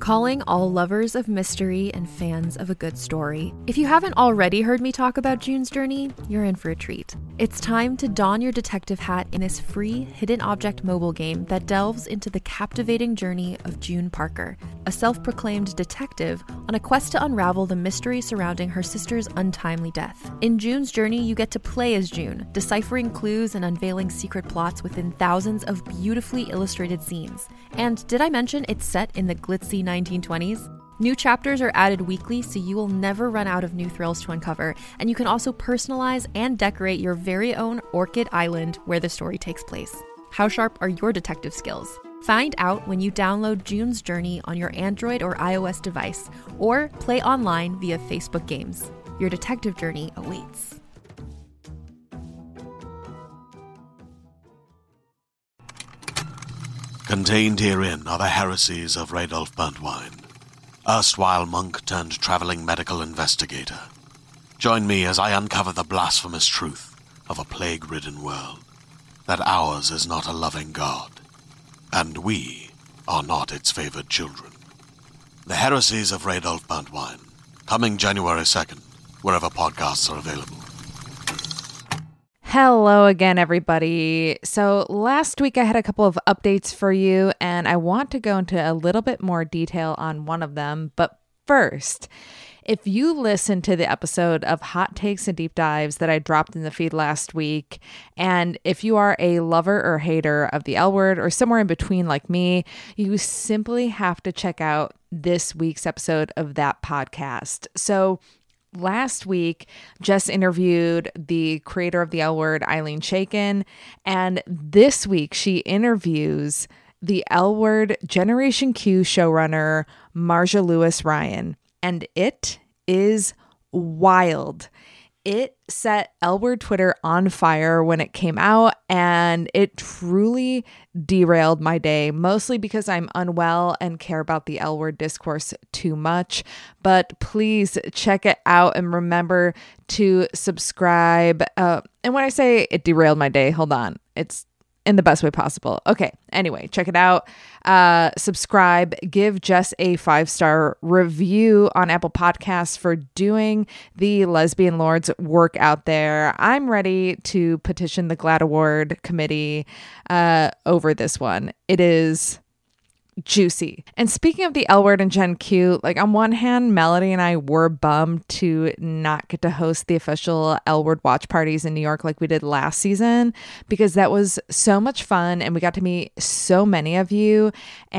Calling all lovers of mystery and fans of a good story. If you haven't already heard me talk about June's Journey, you're in for a treat. It's time to don your detective hat in this free hidden object mobile game that delves into the captivating journey of June Parker, a self-proclaimed detective on a quest to unravel the mystery surrounding her sister's untimely death. In June's Journey, you get to play as June, deciphering clues and unveiling secret plots within thousands of beautifully illustrated scenes. And did I mention it's set in the glitzy 1920s? New chapters are added weekly, so you will never run out of new thrills to uncover, and you can also personalize and decorate your very own Orchid Island where the story takes place. How sharp are your detective skills? Find out when you download June's Journey on your Android or iOS device, or play online via Facebook Games. Your detective journey awaits. Contained herein are the heresies of Radolf Burntwine, erstwhile monk turned traveling medical investigator. Join me as I uncover the blasphemous truth of a plague-ridden world, that ours is not a loving God, and we are not its favored children. The heresies of Radolf Burntwine, coming January 2nd, wherever podcasts are available. Hello again, everybody. So last week I had a couple of updates for you, and I want to go into a little bit more detail on one of them. But first, if you listened to the episode of Hot Takes and Deep Dives that I dropped in the feed last week, and if you are a lover or hater of the L Word or somewhere in between like me, you simply have to check out this week's episode of that podcast. So last week, Jess interviewed the creator of the L Word, Eileen Chaikin, and this week she interviews the L Word Generation Q showrunner, Marja Lewis Ryan, and it is wild. It set L Word Twitter on fire when it came out, and it truly derailed my day, mostly because I'm unwell and care about the L Word discourse too much. But please check it out and remember to subscribe. And when I say it derailed my day, hold on. It's in the best way possible. Okay. Anyway, check it out. Subscribe, give Jess a 5-star review on Apple Podcasts for doing the Lesbian Lords work out there. I'm ready to petition the GLAAD Award committee over this one. It is juicy. And speaking of the L Word and Gen Q, like on one hand, Melody and I were bummed to not get to host the official L Word watch parties in New York like we did last season, because that was so much fun and we got to meet so many of you.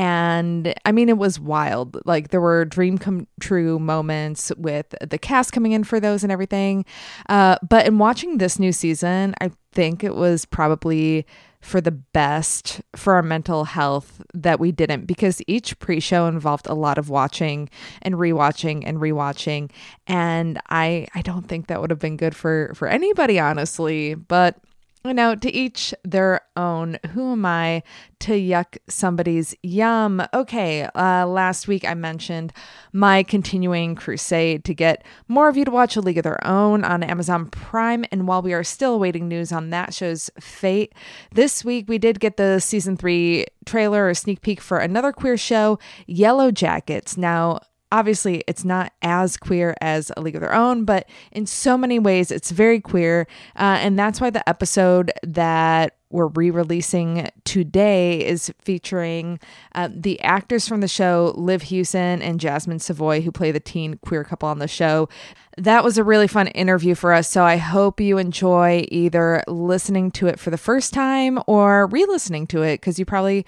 And I mean, it was wild. Like there were dream come true moments with the cast coming in for those and everything. But in watching this new season, I think it was probably for the best for our mental health that we didn't, because each pre-show involved a lot of watching and rewatching and rewatching. And I don't think that would have been good for anybody, honestly. But you know, to each their own. Who am I to yuck somebody's yum? Okay, last week I mentioned my continuing crusade to get more of you to watch A League of Their Own on Amazon Prime. And while we are still awaiting news on that show's fate, this week we did get the season 3 trailer or sneak peek for another queer show, Yellow Jackets. Now, obviously, it's not as queer as A League of Their Own, but in so many ways, it's very queer. And that's why the episode that we're re-releasing today is featuring the actors from the show, Liv Hewson and Jasmine Savoy, who play the teen queer couple on the show. That was a really fun interview for us, so I hope you enjoy either listening to it for the first time or re-listening to it, because you probably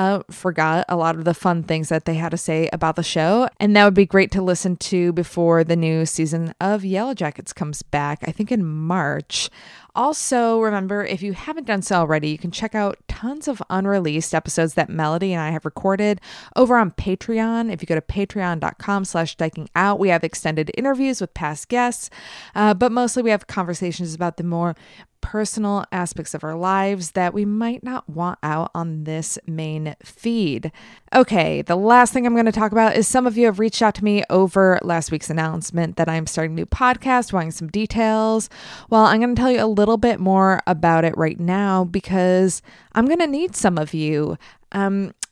forgot a lot of the fun things that they had to say about the show. And that would be great to listen to before the new season of Yellow Jackets comes back, I think in March. Also, remember, if you haven't done so already, you can check out tons of unreleased episodes that Melody and I have recorded over on Patreon. If you go to patreon.com/dykingout, we have extended interviews with past guests, but mostly we have conversations about the more personal aspects of our lives that we might not want out on this main feed. Okay, the last thing I'm going to talk about is some of you have reached out to me over last week's announcement that I'm starting a new podcast, wanting some details. Well, I'm going to tell you a little bit more about it right now because I'm going to need some of you.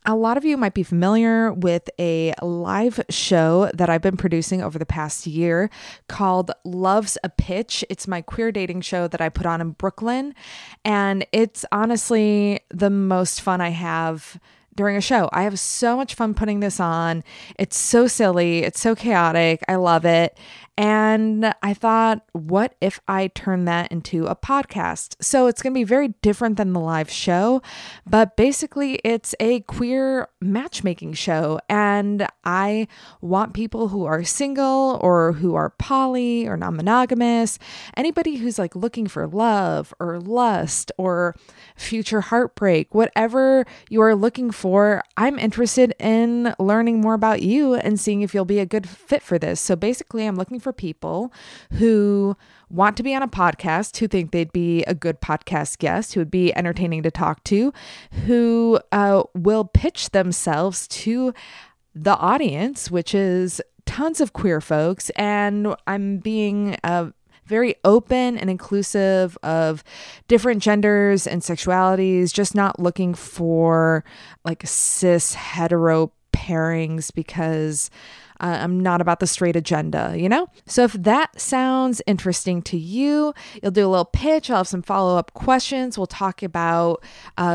A lot of you might be familiar with a live show that I've been producing over the past year called Love's a Pitch. It's my queer dating show that I put on in Brooklyn, and it's honestly the most fun I have during a show. I have so much fun putting this on. It's so silly. It's so chaotic. I love it. And I thought, what if I turn that into a podcast? So it's going to be very different than the live show, but basically it's a queer matchmaking show. And I want people who are single or who are poly or non-monogamous, anybody who's like looking for love or lust or future heartbreak, whatever you are looking for, I'm interested in learning more about you and seeing if you'll be a good fit for this. So basically I'm looking for people who want to be on a podcast, who think they'd be a good podcast guest, who would be entertaining to talk to, who will pitch themselves to the audience, which is tons of queer folks. And I'm being very open and inclusive of different genders and sexualities, just not looking for like cis hetero pairings because I'm not about the straight agenda, you know? So if that sounds interesting to you, you'll do a little pitch. I'll have some follow-up questions. We'll talk about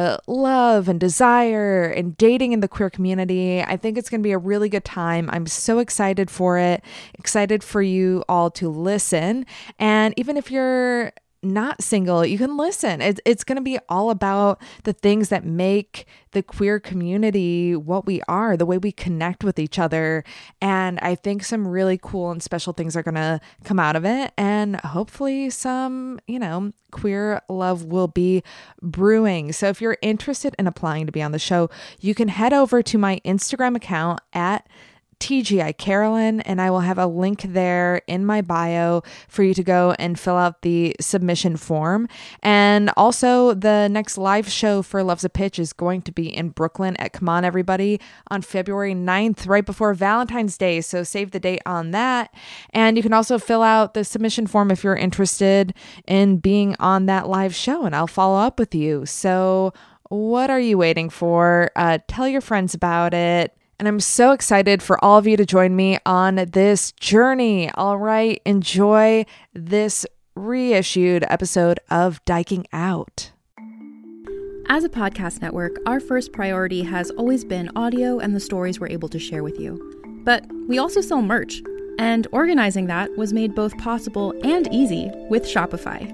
love and desire and dating in the queer community. I think it's going to be a really good time. I'm so excited for it, excited for you all to listen. And even if you're not single, you can listen. It's going to be all about the things that make the queer community what we are, the way we connect with each other. And I think some really cool and special things are going to come out of it. And hopefully some, queer love will be brewing. So if you're interested in applying to be on the show, you can head over to my Instagram account at TGI Carolyn, and I will have a link there in my bio for you to go and fill out the submission form. And also the next live show for Love's a Pitch is going to be in Brooklyn at Come On Everybody on February 9th, right before Valentine's Day. So save the date on that. And you can also fill out the submission form if you're interested in being on that live show, and I'll follow up with you. So what are you waiting for? Tell your friends about it. And I'm so excited for all of you to join me on this journey. All right, enjoy this reissued episode of Dyking Out. As a podcast network, our first priority has always been audio and the stories we're able to share with you. But we also sell merch, and organizing that was made both possible and easy with Shopify.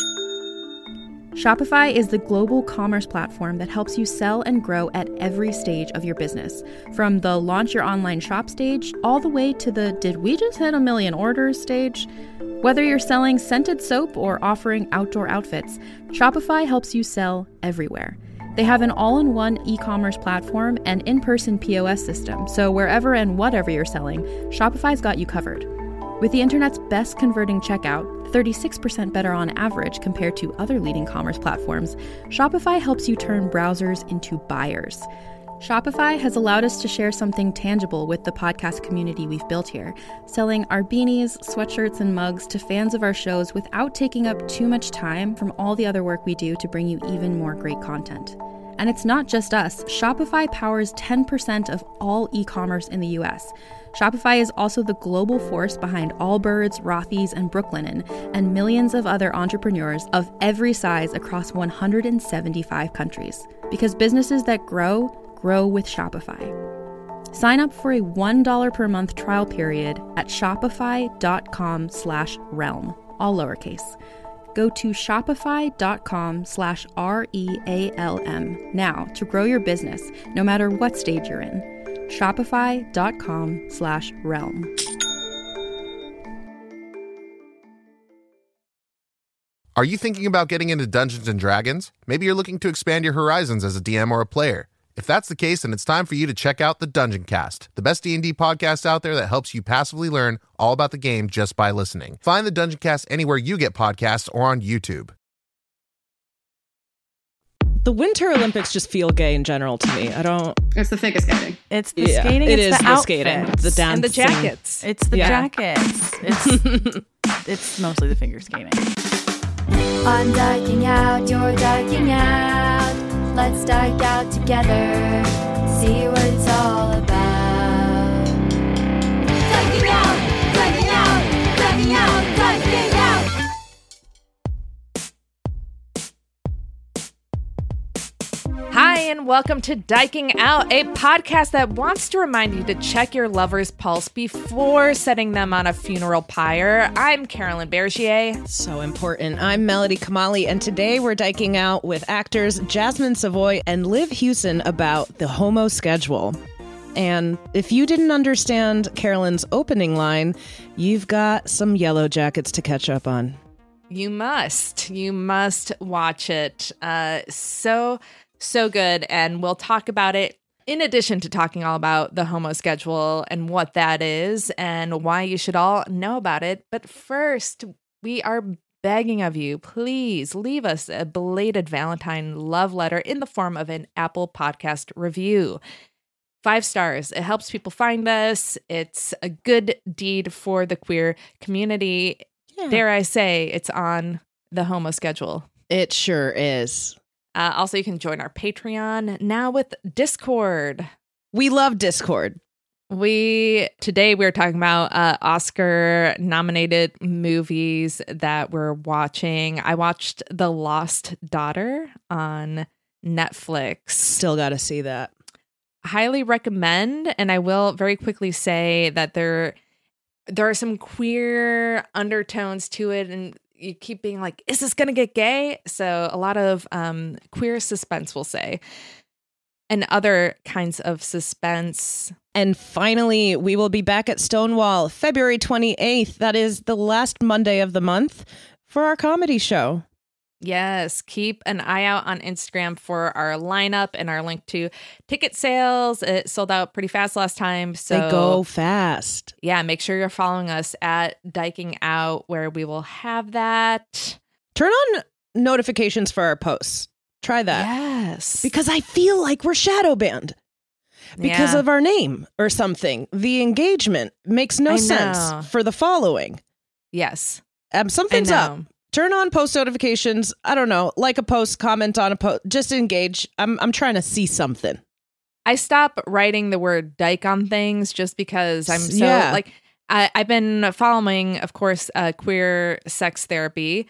Shopify is the global commerce platform that helps you sell and grow at every stage of your business. From the launch your online shop stage, all the way to the did we just hit 1 million orders stage? Whether you're selling scented soap or offering outdoor outfits, Shopify helps you sell everywhere. They have an all-in-one e-commerce platform and in-person POS system, so wherever and whatever you're selling, Shopify's got you covered. With the internet's best converting checkout, 36% better on average compared to other leading commerce platforms, Shopify helps you turn browsers into buyers. Shopify has allowed us to share something tangible with the podcast community we've built here, selling our beanies, sweatshirts, and mugs to fans of our shows without taking up too much time from all the other work we do to bring you even more great content. And it's not just us. Shopify powers 10% of all e-commerce in the US. Shopify is also the global force behind Allbirds, Rothy's, and Brooklinen, and millions of other entrepreneurs of every size across 175 countries. Because businesses that grow with Shopify. Sign up for a $1 per month trial period at shopify.com/realm, all lowercase. Go to shopify.com/REALM now to grow your business, no matter what stage you're in. Shopify.com/realm. Are you thinking about getting into Dungeons & Dragons? Maybe you're looking to expand your horizons as a DM or a player. If that's the case, then it's time for you to check out the Dungeon Cast, the best D&D podcast out there that helps you passively learn all about the game just by listening. Find the Dungeon Cast anywhere you get podcasts or on YouTube. The Winter Olympics just feel gay in general to me. It's the figure skating. It's the skating. It's the skating, the dancing, and the jackets. It's the jackets. It's mostly the figure skating. I'm dyking out. You're dyking out. Let's dyke out together. see what it's all about. Ducking out, ducking out, ducking out, ducking out. Hi, and welcome to Diking Out, a podcast that wants to remind you to check your lover's pulse before setting them on a funeral pyre. I'm Carolyn Bergier. So important. I'm Melody Kamali, and today we're diking out with actors Jasmine Savoy and Liv Hewson about the Homo Schedule. And if you didn't understand Carolyn's opening line, you've got some Yellow Jackets to catch up on. You must watch it. So good, and we'll talk about it in addition to talking all about the Homo Schedule and what that is and why you should all know about it. But first, we are begging of you, please leave us a belated Valentine love letter in the form of an Apple Podcast review. 5 stars. It helps people find us. It's a good deed for the queer community. Yeah. Dare I say, it's on the Homo Schedule. It sure is. Also, you can join our Patreon now with Discord. We love Discord. Today we're talking about Oscar-nominated movies that we're watching. I watched The Lost Daughter on Netflix. Still got to see that. Highly recommend, and I will very quickly say that there are some queer undertones to it, and you keep being like, is this going to get gay? So a lot of queer suspense, we'll say, and other kinds of suspense. And finally, we will be back at Stonewall February 28th. That is the last Monday of the month for our comedy show. Yes, keep an eye out on Instagram for our lineup and our link to ticket sales. It sold out pretty fast last time. So they go fast. Yeah, make sure you're following us at Diking Out, where we will have that. Turn on notifications for our posts. Try that. Yes. Because I feel like we're shadow banned because of our name or something. The engagement makes no sense for the following. Yes. Something's up. Turn on post notifications. I don't know, like a post, comment on a post, just engage. I'm trying to see something. I stop writing the word dyke on things just because I'm so like, I've been following, of course, queer sex therapy,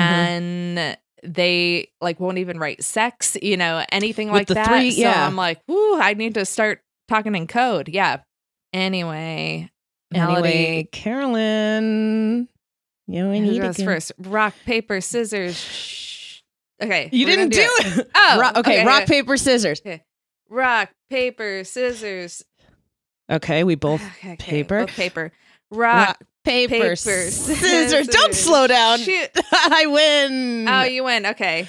and they like won't even write sex, anything like that. So I'm like, ooh, I need to start talking in code. Yeah. Anyway, Melody. Carolyn. Who goes first? Rock, paper, scissors. Okay. You didn't do it. Oh. Rock, paper, scissors. Okay. Rock, paper, scissors. Okay, we both paper. Both paper. Rock, paper, scissors. Don't slow down. Shoot. I win. Oh, you win. Okay.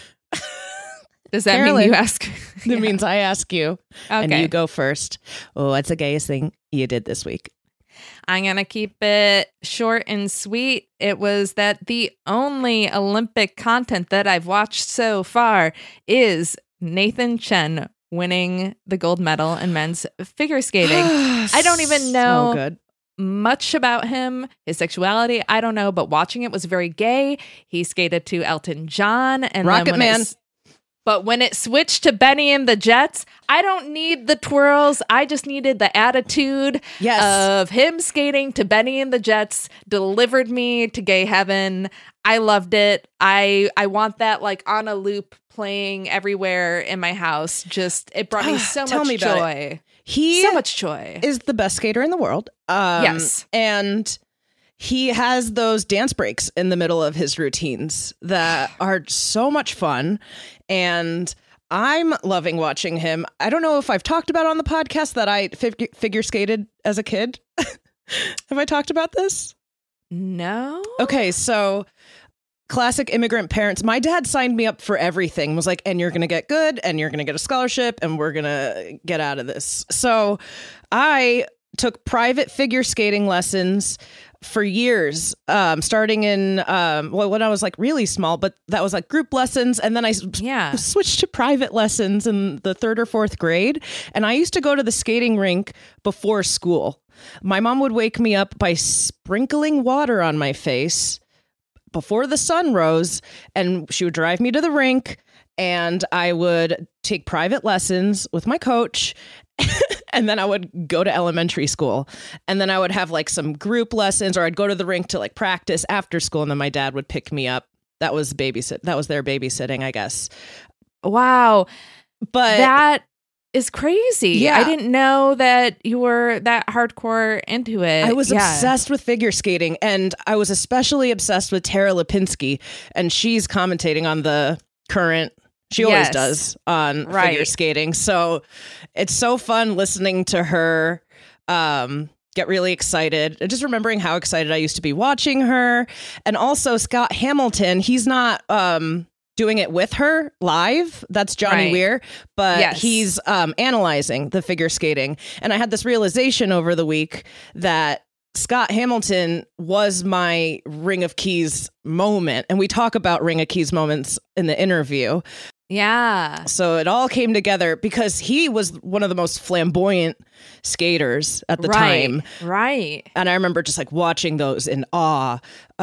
Does that Carolyn, mean you ask? That means I ask you. Okay. And you go first. Oh, what's the gayest thing you did this week? I'm going to keep it short and sweet. It was that the only Olympic content that I've watched so far is Nathan Chen winning the gold medal in men's figure skating. I don't even know much about him, his sexuality. I don't know, but watching it was very gay. He skated to Elton John and Rocket Man. But when it switched to Benny and the Jets, I don't need the twirls. I just needed the attitude of him skating to Benny and the Jets delivered me to gay heaven. I loved it. I want that like on a loop playing everywhere in my house. Just it brought me so much joy. So much joy. Is the best skater in the world. Yes. And he has those dance breaks in the middle of his routines that are so much fun. And I'm loving watching him. I don't know if I've talked about on the podcast that I figure skated as a kid. Have I talked about this? No. Okay, so classic immigrant parents. My dad signed me up for everything, was like, and you're going to get good, and you're going to get a scholarship, and we're going to get out of this. So I took private figure skating lessons for years, starting in, when I was like really small, but that was like group lessons. And then I switched to private lessons in the 3rd or 4th grade. And I used to go to the skating rink before school. My mom would wake me up by sprinkling water on my face before the sun rose, and she would drive me to the rink, and I would take private lessons with my coach. And then I would go to elementary school, and then I would have like some group lessons, or I'd go to the rink to like practice after school. And then my dad would pick me up. That was their babysitting, I guess. Wow. But That is crazy. Yeah. I didn't know that you were that hardcore into it. I was Yeah. obsessed with figure skating, and I was especially obsessed with Tara Lipinski, and she's commentating on the current. She always Yes. does on figure Right. skating. So it's so fun listening to her get really excited. And just remembering how excited I used to be watching her. And also Scott Hamilton, he's not doing it with her live. That's Johnny Right. Weir. But Yes. he's analyzing the figure skating. And I had this realization over the week that Scott Hamilton was my Ring of Keys moment. And we talk about Ring of Keys moments in the interview. Yeah. So it all came together because he was one of the most flamboyant skaters at the time. Right. And I remember just like watching those in awe.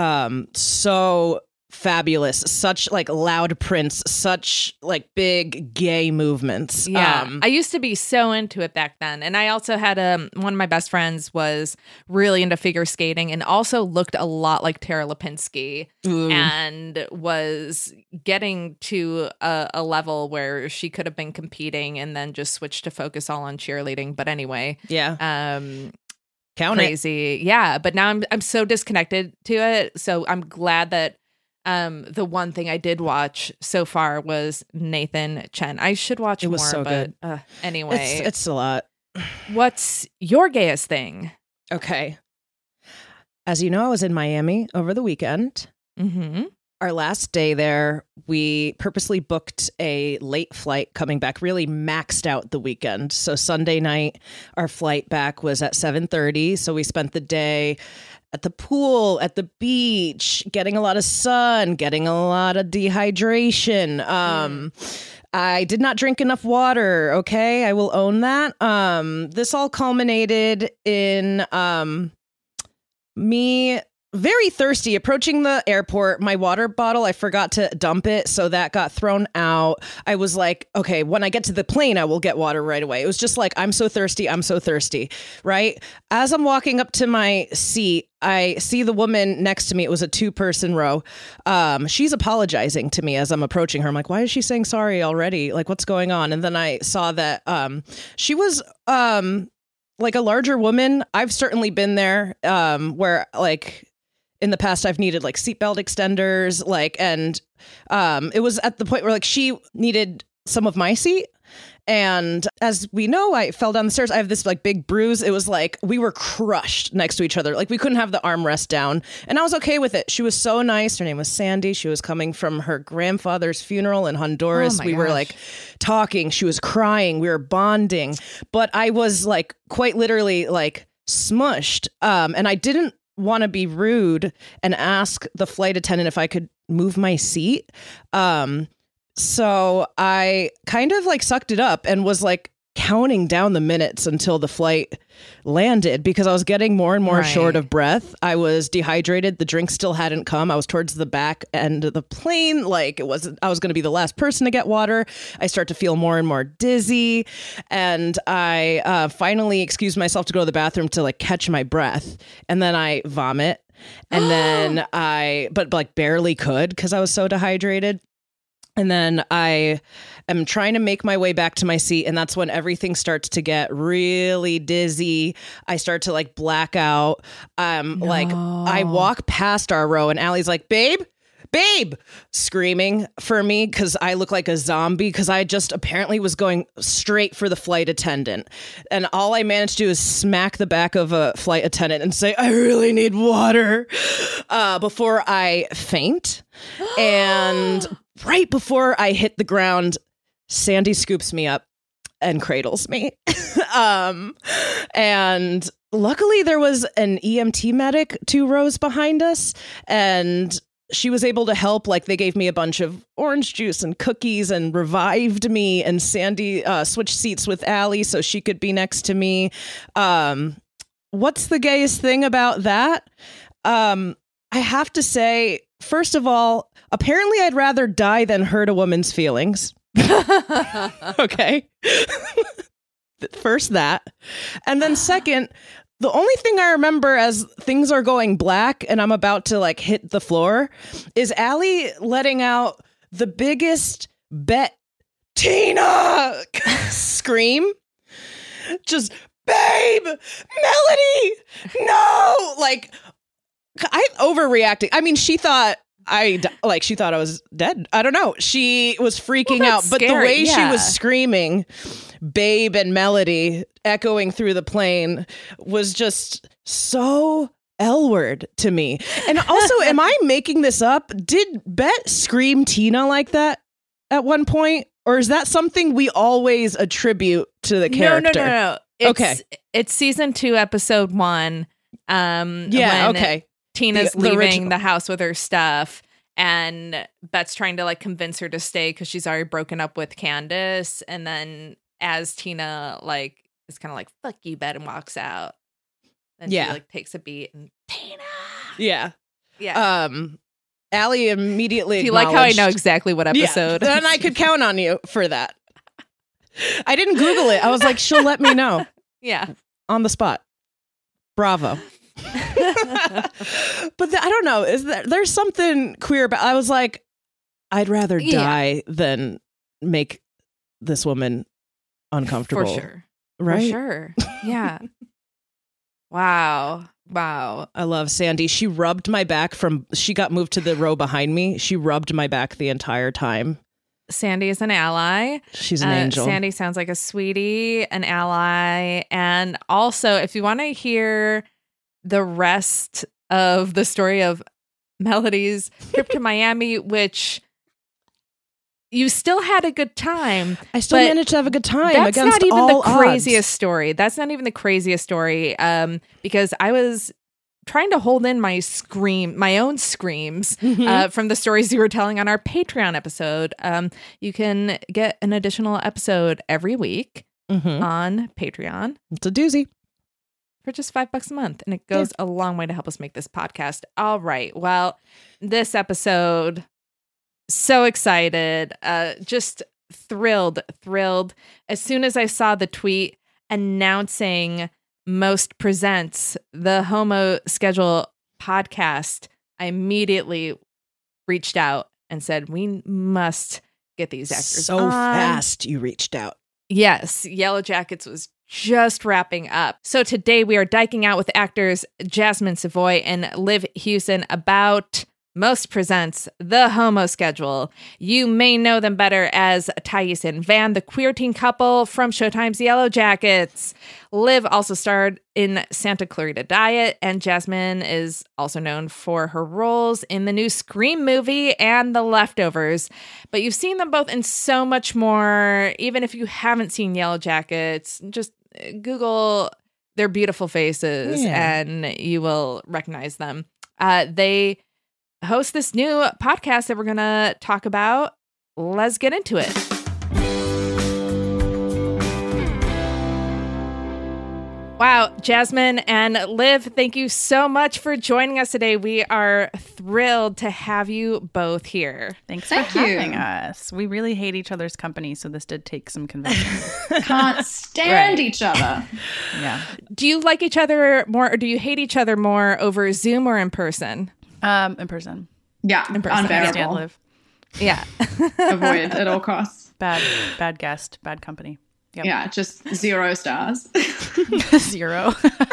So fabulous, such like loud prints, such like big gay movements. Yeah. I used to be so into it back then. And I also had one of my best friends was really into figure skating and also looked a lot like Tara Lipinski and was getting to a level where she could have been competing and then just switched to focus all on cheerleading. But anyway, yeah. Count it. crazy. Yeah. But now I'm so disconnected to it. So I'm glad that the one thing I did watch so far was Nathan Chen. I should watch It was more, so but good. Anyway, It's a lot. what's your gayest thing? Okay. As you know, I was in Miami over the weekend. Mm-hmm. Our last day there, we purposely booked a late flight coming back, really maxed out the weekend. So Sunday night, our flight back was at 7:30. So we spent the day at the pool, at the beach, getting a lot of sun, getting a lot of dehydration. I did not drink enough water. Okay, I will own that. This all culminated in me very thirsty, approaching the airport. My water bottle, I forgot to dump it, so that got thrown out. I was like, okay, when I get to the plane, I will get water right away. It was just like, I'm so thirsty, right? As I'm walking up to my seat, I see the woman next to me. It was a 2-person row. She's apologizing to me as I'm approaching her. I'm like, why is she saying sorry already? Like, what's going on? And then I saw that she was like a larger woman. I've certainly been there where like in the past I've needed like seatbelt extenders, like, and it was at the point where like she needed some of my seat. And as we know, I fell down the stairs. I have this like big bruise. It was like we were crushed next to each other. Like we couldn't have the armrest down. And I was okay with it. She was so nice. Her name was Sandy. She was coming from her grandfather's funeral in Honduras. Oh my we were gosh. like talking. She was crying. We were bonding. But I was like quite literally like smushed. And I didn't want to be rude and ask the flight attendant if I could move my seat. So I kind of like sucked it up and was like counting down the minutes until the flight landed because I was getting more and more Right. short of breath. I was dehydrated. The drink still hadn't come. I was towards the back end of the plane. Like I was going to be the last person to get water. I start to feel more and more dizzy. And I finally excused myself to go to the bathroom to like catch my breath. And then I vomit. And then but like barely could because I was so dehydrated. And then I am trying to make my way back to my seat. And that's when everything starts to get really dizzy. I start to like black out. Like I walk past our row and Allie's like, babe, screaming for me because I look like a zombie because I just apparently was going straight for the flight attendant. And all I managed to do is smack the back of a flight attendant and say, I really need water before I faint. And right before I hit the ground, Sandy scoops me up and cradles me. And luckily there was an EMT medic 2 rows behind us, and she was able to help. Like they gave me a bunch of orange juice and cookies and revived me, and Sandy switched seats with Allie so she could be next to me. What's the gayest thing about that? I have to say, first of all, apparently I'd rather die than hurt a woman's feelings. Okay. First that. And then second, the only thing I remember as things are going black and I'm about to like hit the floor is Allie letting out the biggest bet Tina scream. Just, babe, Melody, no! Like, I overreacting. I mean, she thought I was dead. I don't know. She was freaking out, but the scary, way she yeah. was screaming, babe and Melody echoing through the plane was just so L-word to me. And also, am I making this up? Did Bet scream Tina like that at one point? Or is that something we always attribute to the character? No. It's season 2, episode 1. When Tina's The leaving original. the house with her stuff, and Bet's trying to like convince her to stay because she's already broken up with Candace. And then as Tina like is kind of like, fuck you, Bet, and walks out. Then she like takes a beat and Tina. Yeah. Yeah. Allie immediately Do you like how I know acknowledged- exactly what episode? Yeah, and I could count on you for that. I didn't Google it. I was like, she'll let me know Yeah. on the spot. Bravo. But I don't know. There's something queer about? I was like, I'd rather die than make this woman uncomfortable. For sure. Right? For sure. Yeah. Wow. I love Sandy. She rubbed my back she got moved to the row behind me. She rubbed my back the entire time. Sandy is an ally. She's an angel. Sandy sounds like a sweetie, an ally. And also, if you want to hear the rest of the story of Melody's trip to Miami, which you still had a good time. I still but managed to have a good time That's against not even all the odds. craziest story. That's not even the craziest story. Because I was trying to hold in my own screams from the stories you were telling on our Patreon episode. You can get an additional episode every week on Patreon It's a doozy. for just $5 a month. And it goes a long way to help us make this podcast. All right. Well, this episode, so excited, just thrilled. As soon as I saw the tweet announcing Most Presents the Homo Schedule podcast, I immediately reached out and said, we must get these actors So on. fast you reached out. Yes, Yellow Jackets was just wrapping up. So today we are diking out with actors Jasmine Savoy and Liv Hewson about Most Presents the Homo Schedule. You may know them better as Thais and Van, the queer teen couple from Showtime's Yellow Jackets. Liv also starred in Santa Clarita Diet, and Jasmine is also known for her roles in the new Scream movie and The Leftovers. But you've seen them both in so much more. Even if you haven't seen Yellow Jackets, just Google their beautiful faces and you will recognize them. They host this new podcast that we're going to talk about. Let's get into it. Wow, Jasmine and Liv, thank you so much for joining us today. We are thrilled to have you both here. Thanks for having us. We really hate each other's company, so this did take some convincing. Can't stand each other. Yeah. Do you like each other more, or do you hate each other more over Zoom or in person? In person. Yeah, person. Stand unbearable. Liv. Yeah. Avoid at all costs. Bad guest, bad company. Yep. Yeah, just 0 stars. 0.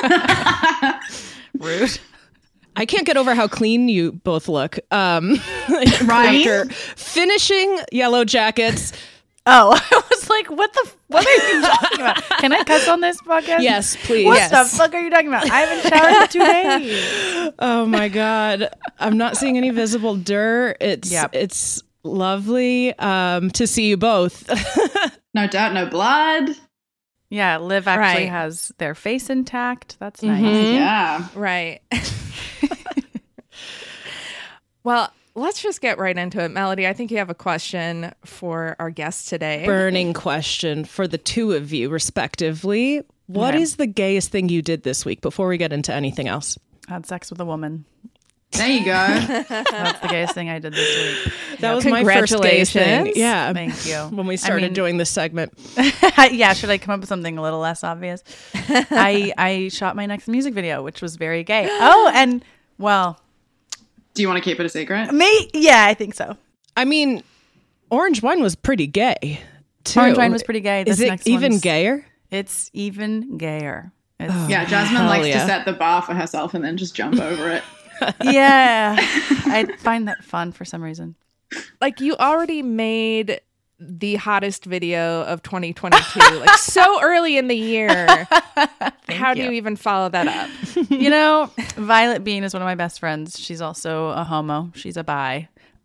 Rude. I can't get over how clean you both look. Right? After finishing Yellow Jackets. Oh, I was like, what are you talking about? Can I cuss on this podcast? Yes, please. What the fuck are you talking about? I haven't showered in 2 days. Oh my God. I'm not seeing any visible dirt. It's lovely to see you both. No dirt, no blood. Yeah, Liv actually Right. has their face intact. That's nice. Yeah. Right. Well, let's just get right into it. Melody, I think you have a question for our guest today. Burning question for the two of you, respectively. What is the gayest thing you did this week before we get into anything else? Had sex with a woman. There you go. That's the gayest thing I did this week. That was my first gay thing. Congratulations. Yeah. Thank you. When we started doing this segment. Yeah, should I come up with something a little less obvious? I shot my next music video, which was very gay. Oh, and well, Do you want to keep it a secret? yeah, I think so. I mean, Orange Wine was pretty gay, too. Orange Wine was pretty gay. Is This it next even one's- gayer? It's even gayer. It's, Yeah, Jasmine hell likes yeah. to set the bar for herself and then just jump over it. yeah, I find that fun for some reason. Like, you already made the hottest video of 2022, like so early in the year. How do you even follow that up? You know, Violet Bean is one of my best friends. She's also a homo. She's a bi.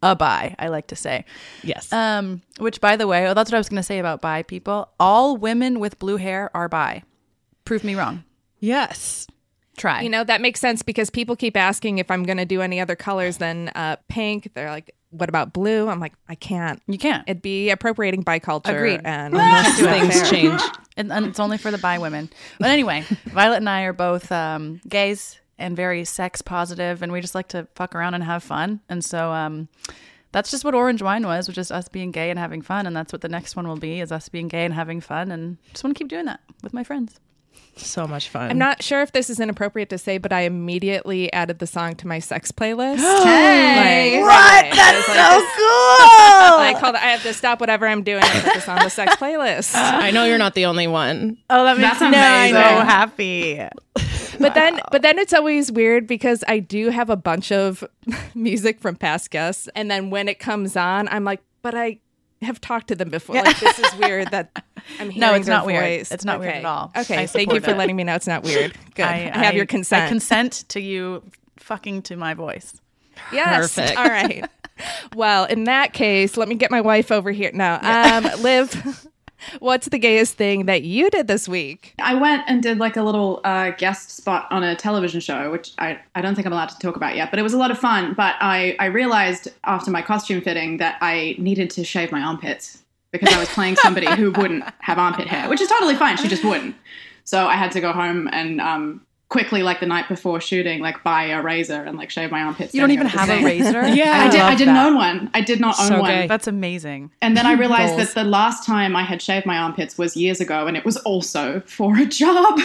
I like to say. Yes. Which, by the way, that's what I was going to say about bi people. All women with blue hair are bi. Prove me wrong. Yes. Try. You know, that makes sense because people keep asking if I'm going to do any other colors than pink. They're like, what about blue? I'm like, I can't. You can't. It'd be appropriating bi culture. Agreed. And Unless do it things fair. change. And it's only for the bi women. But anyway, Violet and I are both gays and very sex positive, and we just like to fuck around and have fun. And so that's just what Orange Wine was just us being gay and having fun. And that's what the next one will be, is us being gay and having fun. And just want to keep doing that with my friends. So much fun. I'm not sure if this is inappropriate to say, but I immediately added the song to my sex playlist. Hey! What? That's So cool! Like, hold on, I have to stop whatever I'm doing and put this on the sex playlist. I know you're not the only one. Oh, that makes That's me amazing. so happy. But then it's always weird because I do have a bunch of music from past guests, and then when it comes on, I'm like, but I have talked to them before. Like, this is weird that I'm hearing No, it's their not weird. voice. It's not weird Okay. at all. Okay, I thank you support for it. letting me know it's not weird. Good. I have your consent. I consent to you fucking to my voice. Yes. Perfect. All right. Well, in that case, let me get my wife over here. No, Liv, what's the gayest thing that you did this week? I went and did like a little guest spot on a television show, which I don't think I'm allowed to talk about yet, but it was a lot of fun. But I realized after my costume fitting that I needed to shave my armpits because I was playing somebody who wouldn't have armpit hair, which is totally fine. She just wouldn't. So I had to go home and quickly, like the night before shooting, like buy a razor and like shave my armpits. You don't even standing have over a the sink. razor? Yeah. I love didn't that. own one. I did not own So one. gay. That's amazing. And then I realized Goals. that the last time I had shaved my armpits was years ago, and it was also for a job.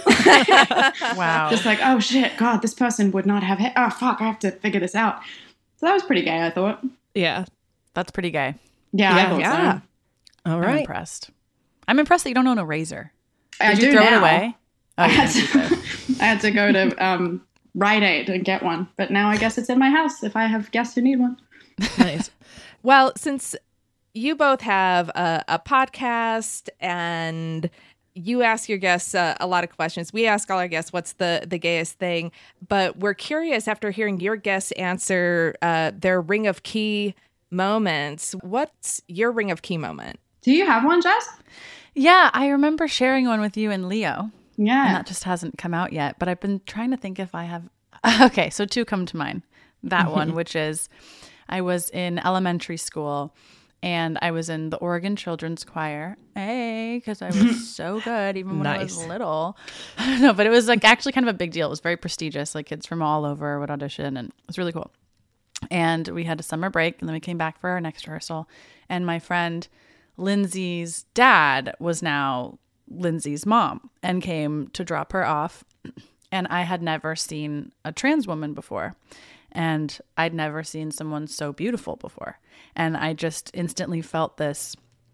Wow. Just like, oh shit, God, this person would not have hair. Oh fuck, I have to figure this out. So that was pretty gay, I thought. Yeah. That's pretty gay. Yeah, I Yeah. thought Yeah. so. All I'm right. impressed. I'm impressed that you don't own a razor. I Did you do throw it now. away? Oh, I you had didn't keep it. to, I had to go to Rite Aid and get one, but now I guess it's in my house if I have guests who need one. Nice. Well, since you both have a podcast and you ask your guests a lot of questions, we ask all our guests what's the gayest thing, but we're curious after hearing your guests answer their ring of key moments. What's your ring of key moment? Do you have one, Jess? Yeah, I remember sharing one with you and Leo. And Yeah. that just hasn't come out yet. But I've been trying to think if I have. Okay, so two come to mind. That one, which is I was in elementary school and I was in the Oregon Children's Choir. Hey, because I was so good even when I was Nice. little. No, but it was like actually kind of a big deal. It was very prestigious. Like kids from all over would audition and it was really cool. And we had a summer break and then we came back for our next rehearsal. And my friend Lindsay's dad was now Lindsay's mom and came to drop her off. And I had never seen a trans woman before. And I'd never seen someone so beautiful before. And I just instantly felt this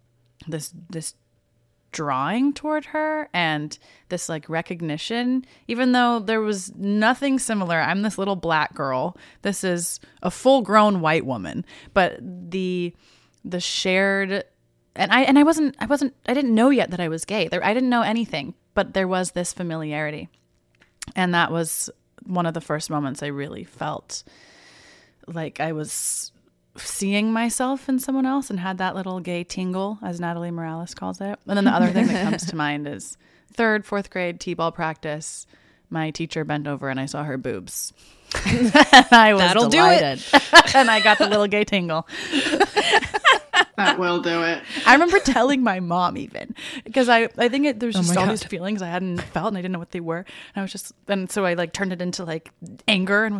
drawing toward her and this like recognition, even though there was nothing similar. I'm this little black girl. This is a full grown white woman. But the shared and I didn't know yet that I was gay. I didn't know anything, but there was this familiarity. And that was one of the first moments I really felt like I was seeing myself in someone else and had that little gay tingle, as Natalie Morales calls it. And then the other thing that comes to mind is 3rd, 4th grade t-ball practice. My teacher bent over and I saw her boobs. And I was That'll do delighted. And I got the little gay tingle. That will do it. I remember telling my mom even because I think there's just my all God. these feelings I hadn't felt and I didn't know what they were. And I was just, and so I like turned it into like anger and was like,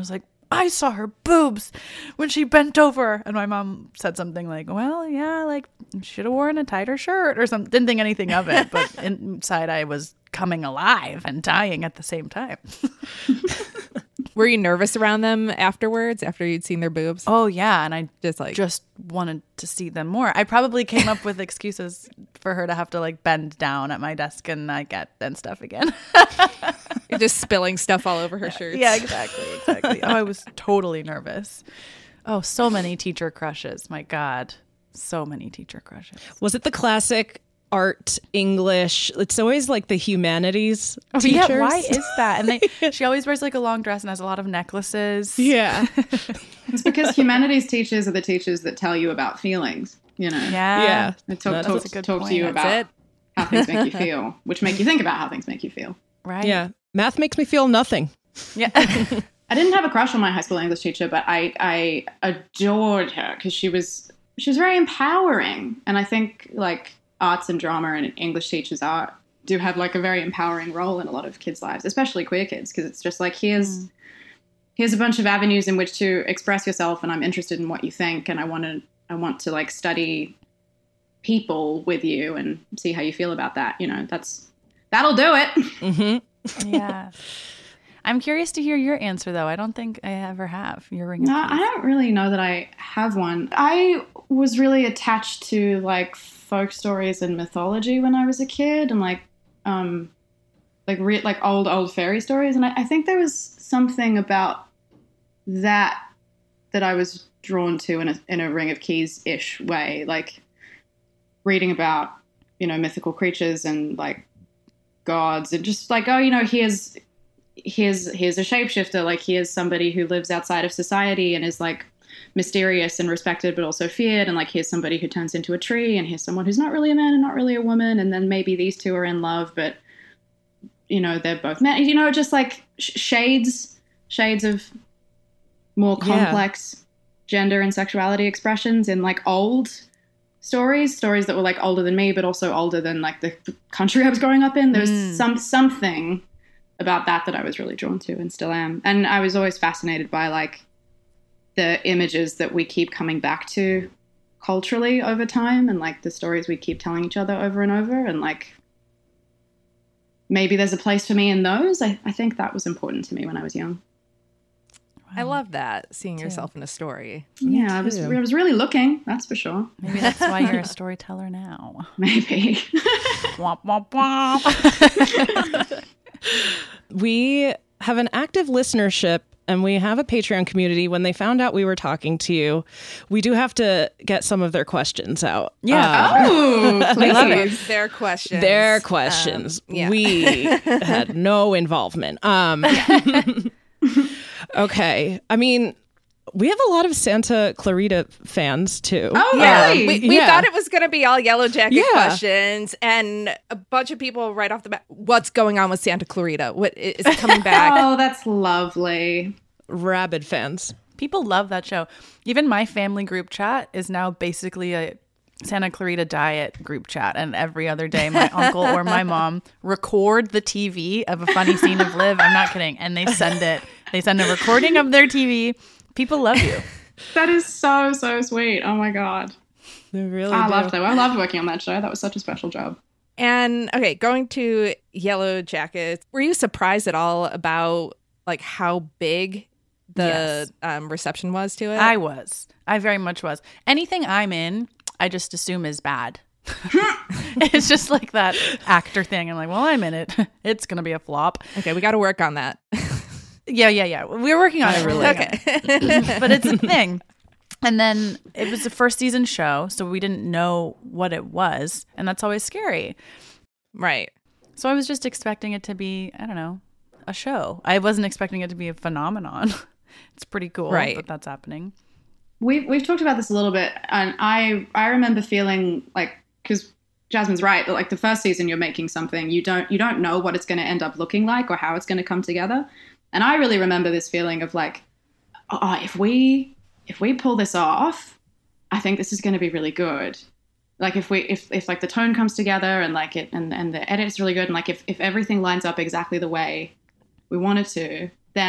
I saw her boobs when she bent over. And my mom said something like, well, yeah, like should have worn a tighter shirt or something. Didn't think anything of it. But inside I was coming alive and dying at the same time. Were you nervous around them afterwards, after you'd seen their boobs? Oh, yeah. And I just wanted to see them more. I probably came up with excuses for her to have to like bend down at my desk and and stuff again. You're just spilling stuff all over her shirts. Yeah, exactly. Oh, I was totally nervous. Oh, so many teacher crushes. My God. So many teacher crushes. Was it the classic art, English? It's always like the humanities Oh, teachers. yeah, why is that? And she always wears like a long dress and has a lot of necklaces. Yeah. It's because humanities teachers are the teachers that tell you about feelings, you know. Yeah. They That's talk a good to point. you That's about it. how things make you feel, which make you think about how things make you feel. Right. Yeah. Math makes me feel nothing. Yeah. I didn't have a crush on my high school English teacher, but I adored her because she was very empowering. And I think like arts and drama and English teachers do have like a very empowering role in a lot of kids' lives, especially queer kids, because it's just like here's a bunch of avenues in which to express yourself, and I'm interested in what you think, and I want to like study people with you and see how you feel about that. You know, that'll do it. Mm-hmm. Yeah. I'm curious to hear your answer, though. I don't think I ever have. Your ring of No, keys. I don't really know that I have one. I was really attached to like folk stories and mythology when I was a kid, and like old fairy stories. And I think there was something about that I was drawn to in a Ring of Keys-ish way, like reading about, you know, mythical creatures and like gods, and just like, oh, you know, here's a shapeshifter, like here's somebody who lives outside of society and is like mysterious and respected but also feared, and like here's somebody who turns into a tree, and here's someone who's not really a man and not really a woman, and then maybe these two are in love, but you know, they're both men, you know, just like shades of more complex gender and sexuality expressions in like old stories that were like older than me but also older than like the country I was growing up in. There was something about that I was really drawn to and still am. And I was always fascinated by like the images that we keep coming back to culturally over time, and like the stories we keep telling each other over and over, and like maybe there's a place for me in those. I think that was important to me when I was young. I love that, seeing yourself in a story. Yeah, I was really looking, that's for sure. Maybe that's why you're a storyteller now. Maybe. Womp, womp, womp. We have an active listenership and we have a Patreon community. When they found out we were talking to you, we do have to get some of their questions out. Yeah. Oh, please. Their questions. Their questions. Yeah. We had no involvement. Okay. I mean, we have a lot of Santa Clarita fans too. Oh, Yeah, really? we Yeah. thought it was going to be all Yellow Jacket Yeah. questions, and a bunch of people right off the bat. What's going on with Santa Clarita? What is it coming back? Oh, that's lovely. Rabid fans. People love that show. Even my family group chat is now basically a Santa Clarita Diet group chat. And every other day, my uncle or my mom record the TV of a funny scene of Liv. I'm not kidding. And they send it. They send a recording of their TV. People love you. That is so, so sweet. Oh my God. They really I do. loved it. I loved working on that show. That was such a special job. And okay, going to Yellow Jackets, were you surprised at all about like how big the reception was to it? I was. I very much was. Anything I'm in, I just assume is bad. It's just like that actor thing. I'm like, well, I'm in it. It's going to be a flop. Okay, we got to work on that. Yeah. We're working on it. Really. Okay. But it's a thing. And then it was the first season show, so we didn't know what it was. And that's always scary. Right. So I was just expecting it to be, I don't know, a show. I wasn't expecting it to be a phenomenon. It's pretty cool that that's happening. We've talked about this a little bit, and I remember feeling like, because Jasmine's right, that like the first season you're making something, you don't know what it's going to end up looking like or how it's going to come together. And I really remember this feeling of like, oh, if we pull this off, I think this is going to be really good. Like if like the tone comes together and like it and the edit's really good, and like if everything lines up exactly the way we want it to, then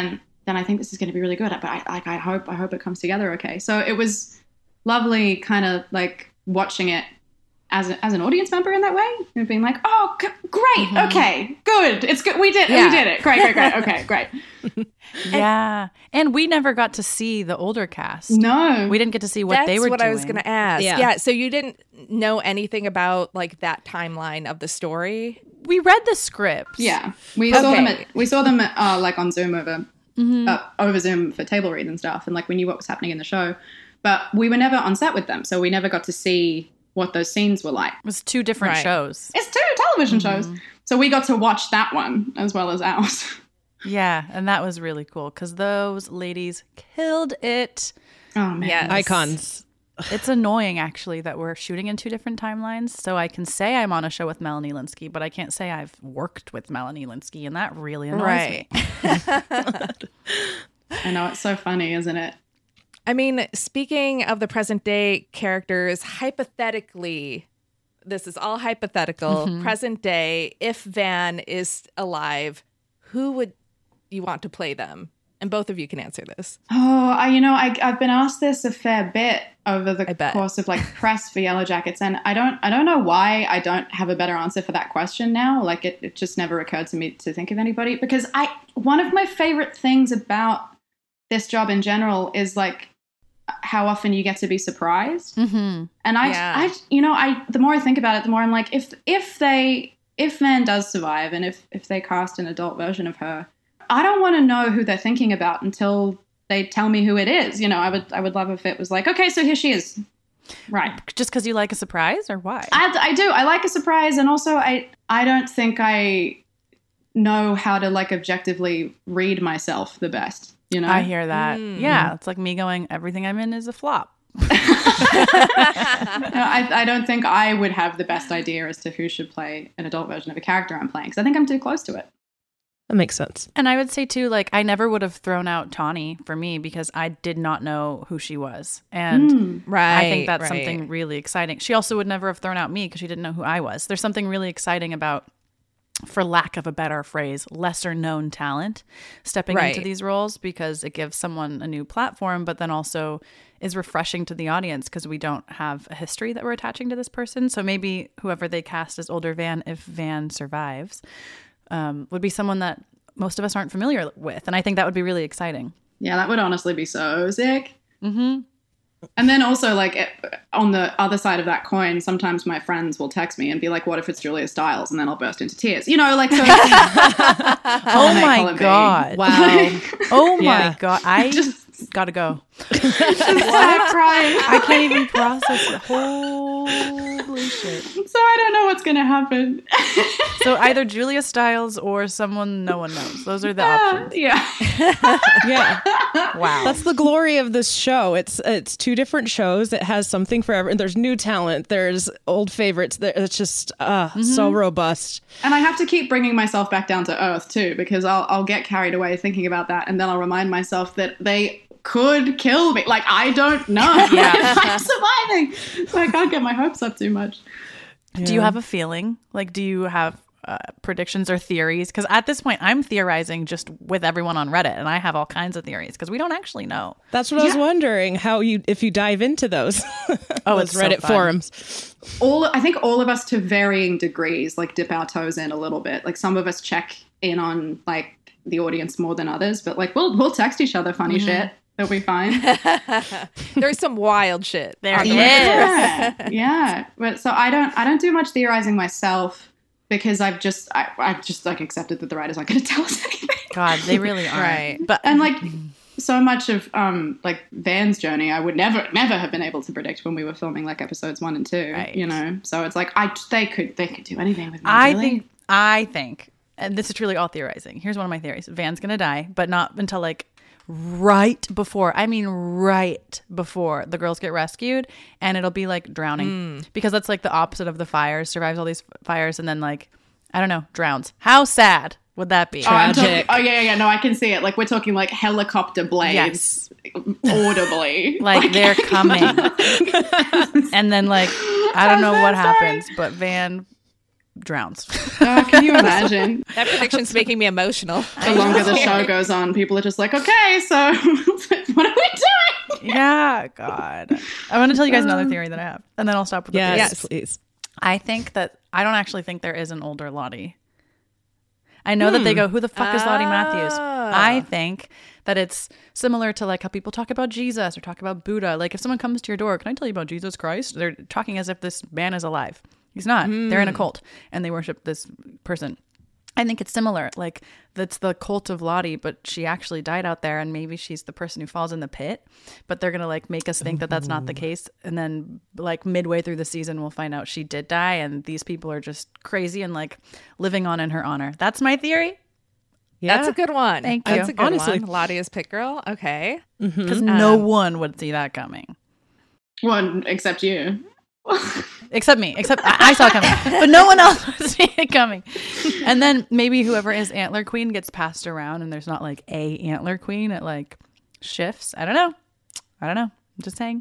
I think this is going to be really good. But I hope it comes together okay. So it was lovely, kind of like watching it as an audience member in that way, and being like, oh, great, okay, good, it's good, we did it, great, okay, great. Yeah, and we never got to see the older cast. No, we didn't get to see what they were doing. That's what I was going to ask. Yeah. So you didn't know anything about like that timeline of the story? We read the scripts. Yeah, we saw them like on Zoom over Zoom for table read and stuff, and like we knew what was happening in the show, but we were never on set with them, so we never got to see what those scenes were like. It was 2 different shows. It's 2 television shows. So we got to watch that one as well as ours. Yeah, and that was really cool because those ladies killed it. Oh, man. Yes. Icons. It's annoying, actually, that we're shooting in 2 different timelines. So I can say I'm on a show with Melanie Lynskey, but I can't say I've worked with Melanie Lynskey, and that really annoys me. I know, it's so funny, isn't it? I mean, speaking of the present day characters, hypothetically, this is all hypothetical, present day, if Van is alive, who would you want to play them? And both of you can answer this. Oh, I've been asked this a fair bit over the bet. course of like press for Yellow Jackets, and I don't know why I don't have a better answer for that question now. Like it just never occurred to me to think of anybody, because one of my favorite things about this job in general is like how often you get to be surprised. And the more I think about it, the more I'm like, if Van does survive, and if they cast an adult version of her, I don't want to know who they're thinking about until they tell me who it is. I would love if it was like, okay, so here she is. Right. Just because you like a surprise, or why? I do. I like a surprise, and also I don't think I know how to like objectively read myself the best. I hear that. Yeah, it's like me going, everything I'm in is a flop. I don't think I would have the best idea as to who should play an adult version of a character I'm playing, because I think I'm too close to it. That makes sense. And I would say too, like, I never would have thrown out Tawny for me because I did not know who she was. And I think that's something really exciting. She also would never have thrown out me because she didn't know who I was. There's something really exciting about, for lack of a better phrase, lesser known talent stepping into these roles, because it gives someone a new platform, but then also is refreshing to the audience because we don't have a history that we're attaching to this person. So maybe whoever they cast as older Van, if Van survives, would be someone that most of us aren't familiar with. And I think that would be really exciting. Yeah, that would honestly be so sick. And then also, like, on the other side of that coin, sometimes my friends will text me and be like, what if it's Julia Stiles? And then I'll burst into tears. Like, so. Oh my God. Wow. Oh my God. I just gotta go. Crying. I can't even process it. Holy shit. So I don't know what's going to happen. So either Julia Stiles or someone no one knows. Those are the options. Yeah. Yeah. Wow. That's the glory of this show. It's 2 different shows. It has something for everyone. There's new talent. There's old favorites. It's just so robust. And I have to keep bringing myself back down to earth too, because I'll get carried away thinking about that, and then I'll remind myself that they could kill me. Like, I don't know if I'm surviving, so I can't get my hopes up too much. Do you have a feeling? Like, do you have predictions or theories? Because at this point, I'm theorizing just with everyone on Reddit, and I have all kinds of theories because we don't actually know. That's what I was wondering, if you dive into those. It's Reddit so forums. I think all of us, to varying degrees, like dip our toes in a little bit. Like, some of us check in on like the audience more than others, but like we'll text each other funny shit. It'll be fine. There's some wild shit. There is. Yeah. But so I don't do much theorizing myself, because I've just like accepted that the writers aren't going to tell us anything. God, they really aren't. Right. But and like so much of like Van's journey, I would never have been able to predict when we were filming like episodes 1 and 2. Right. So it's like they could do anything with me. I think, and this is truly all theorizing. Here's one of my theories: Van's going to die, but not until like right before the girls get rescued, and it'll be like drowning, because that's like the opposite of the fires. Survives all these fires and then, like, I don't know, drowns. How sad would that be? Tragic. Yeah. No, I can see it. Like, we're talking like helicopter blades, audibly. like they're coming. And then, like, I don't know what happens, but Van drowns. Can you imagine? That prediction's making me emotional. The longer the show goes on, people are just like, okay, so what are we doing? Yeah, God. I want to tell you guys another theory that I have, and then I'll stop with the theories. Yes, please. I don't actually think there is an older Lottie. I know that they go, who the fuck is Lottie Matthews? I think that it's similar to like how people talk about Jesus or talk about Buddha. Like if someone comes to your door, can I tell you about Jesus Christ? They're talking as if this man is alive. He's not. They're in a cult and they worship this person. I think it's similar. Like that's the cult of Lottie, but she actually died out there and maybe she's the person who falls in the pit, but they're going to like make us think that that's not the case. And then like midway through the season, we'll find out she did die and these people are just crazy and like living on in her honor. That's my theory. Yeah. That's a good one. Thank you. That's a good Honestly. one. Lottie is Pit Girl. Okay. Because no one would see that coming. One, except you. Except me. Except I saw it coming. But no one else would see it coming. And then maybe whoever is Antler Queen gets passed around and there's not like a Antler Queen. It like shifts. I don't know. I'm just saying.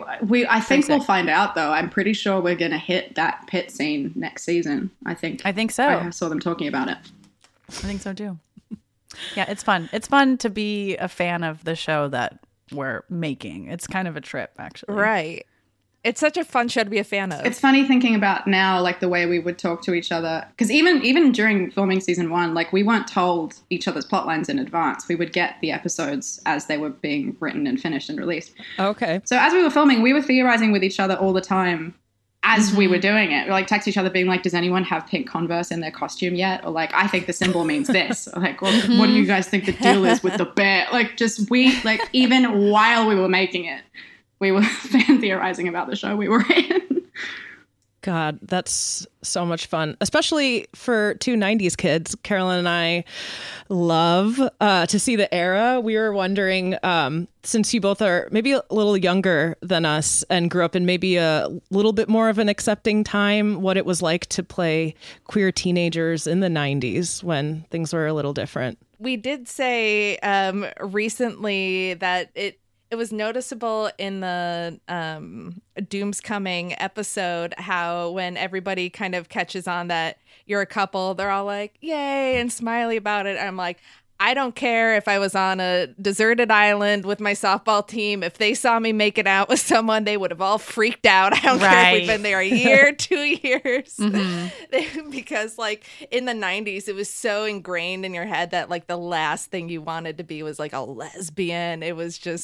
I think we'll find out though. I'm pretty sure we're going to hit that pit scene next season. I think so. I saw them talking about it. I think so too. Yeah, it's fun. It's fun to be a fan of the show that we're making. It's kind of a trip, actually. Right. It's such a fun show to be a fan of. It's funny thinking about now, like the way we would talk to each other. Because even during filming season 1, like we weren't told each other's plot lines in advance. We would get the episodes as they were being written and finished and released. Okay. So as we were filming, we were theorizing with each other all the time as we were doing it. We like text each other being like, does anyone have pink Converse in their costume yet? Or like, I think the symbol means this. Or like, well, what do you guys think the deal is with the bear? Like even while we were making it, we were fan theorizing about the show we were in. God, that's so much fun, especially for two 90s kids. Carolyn and I love to see the era. We were wondering, since you both are maybe a little younger than us and grew up in maybe a little bit more of an accepting time, what it was like to play queer teenagers in the 90s when things were a little different. We did say recently that it was noticeable in the Doom's Coming episode how when everybody kind of catches on that you're a couple, they're all like, yay, and smiley about it. I'm like, I don't care if I was on a deserted island with my softball team. If they saw me making out with someone, they would have all freaked out. I don't care if we've been there a year, 2 years. Because like in the 90s, it was so ingrained in your head that like the last thing you wanted to be was like a lesbian. It was just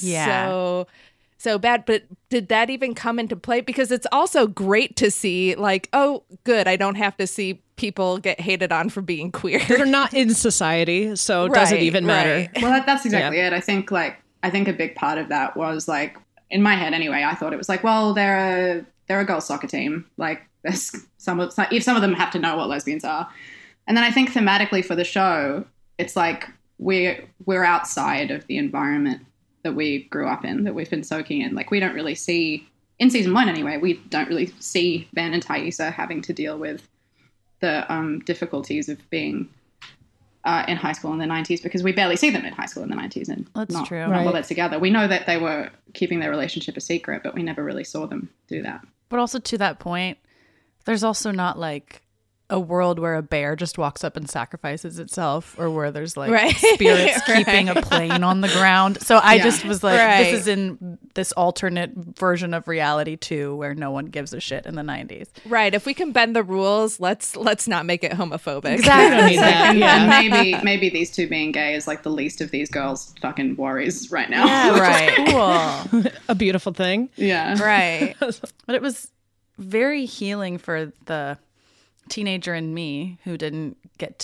so bad. But did that even come into play? Because it's also great to see like, oh, good, I don't have to see people get hated on for being queer. They're not in society, so does it even matter? Well, that's exactly it. I think a big part of that was like, in my head anyway, I thought it was like, well, they're a girls' soccer team. Like, there's some of them have to know what lesbians are. And then I think thematically for the show, it's like we're outside of the environment that we grew up in, that we've been soaking in. Like, we don't really see, in season 1 anyway, we don't really see Ben and Thaisa having to deal with the difficulties of being in high school in the 90s, because we barely see them in high school in the 90s and not while they're together. We know that they were keeping their relationship a secret, but we never really saw them do that. But also to that point, there's also not like a world where a bear just walks up and sacrifices itself, or where there's like spirits keeping a plane on the ground. So I just was like, this is in this alternate version of reality too, where no one gives a shit in the 90s. Right. If we can bend the rules, let's not make it homophobic. Exactly. And maybe these two being gay is like the least of these girls' fucking worries right now. Yeah, right. Cool. A beautiful thing. Yeah. Right. But it was very healing for the teenager in me who didn't get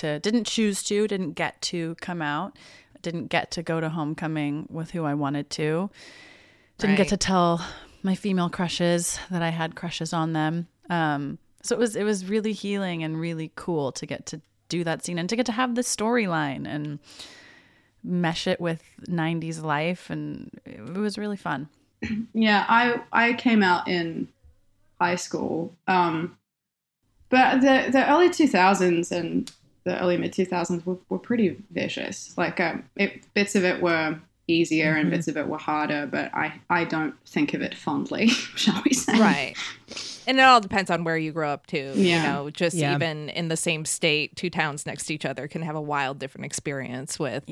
to come out, didn't get to go to homecoming with who I wanted to, didn't get to tell my female crushes that I had crushes on them. So it was really healing and really cool to get to do that scene and to get to have this storyline and mesh it with 90s life, and it was really fun. Yeah, I came out in high school. But the early 2000s and the early mid 2000s were pretty vicious. Like bits of it were easier and bits of it were harder, but I don't think of it fondly, shall we say. Right. And it all depends on where you grow up too. Yeah. You know, just even in the same state, 2 towns next to each other can have a wild different experience with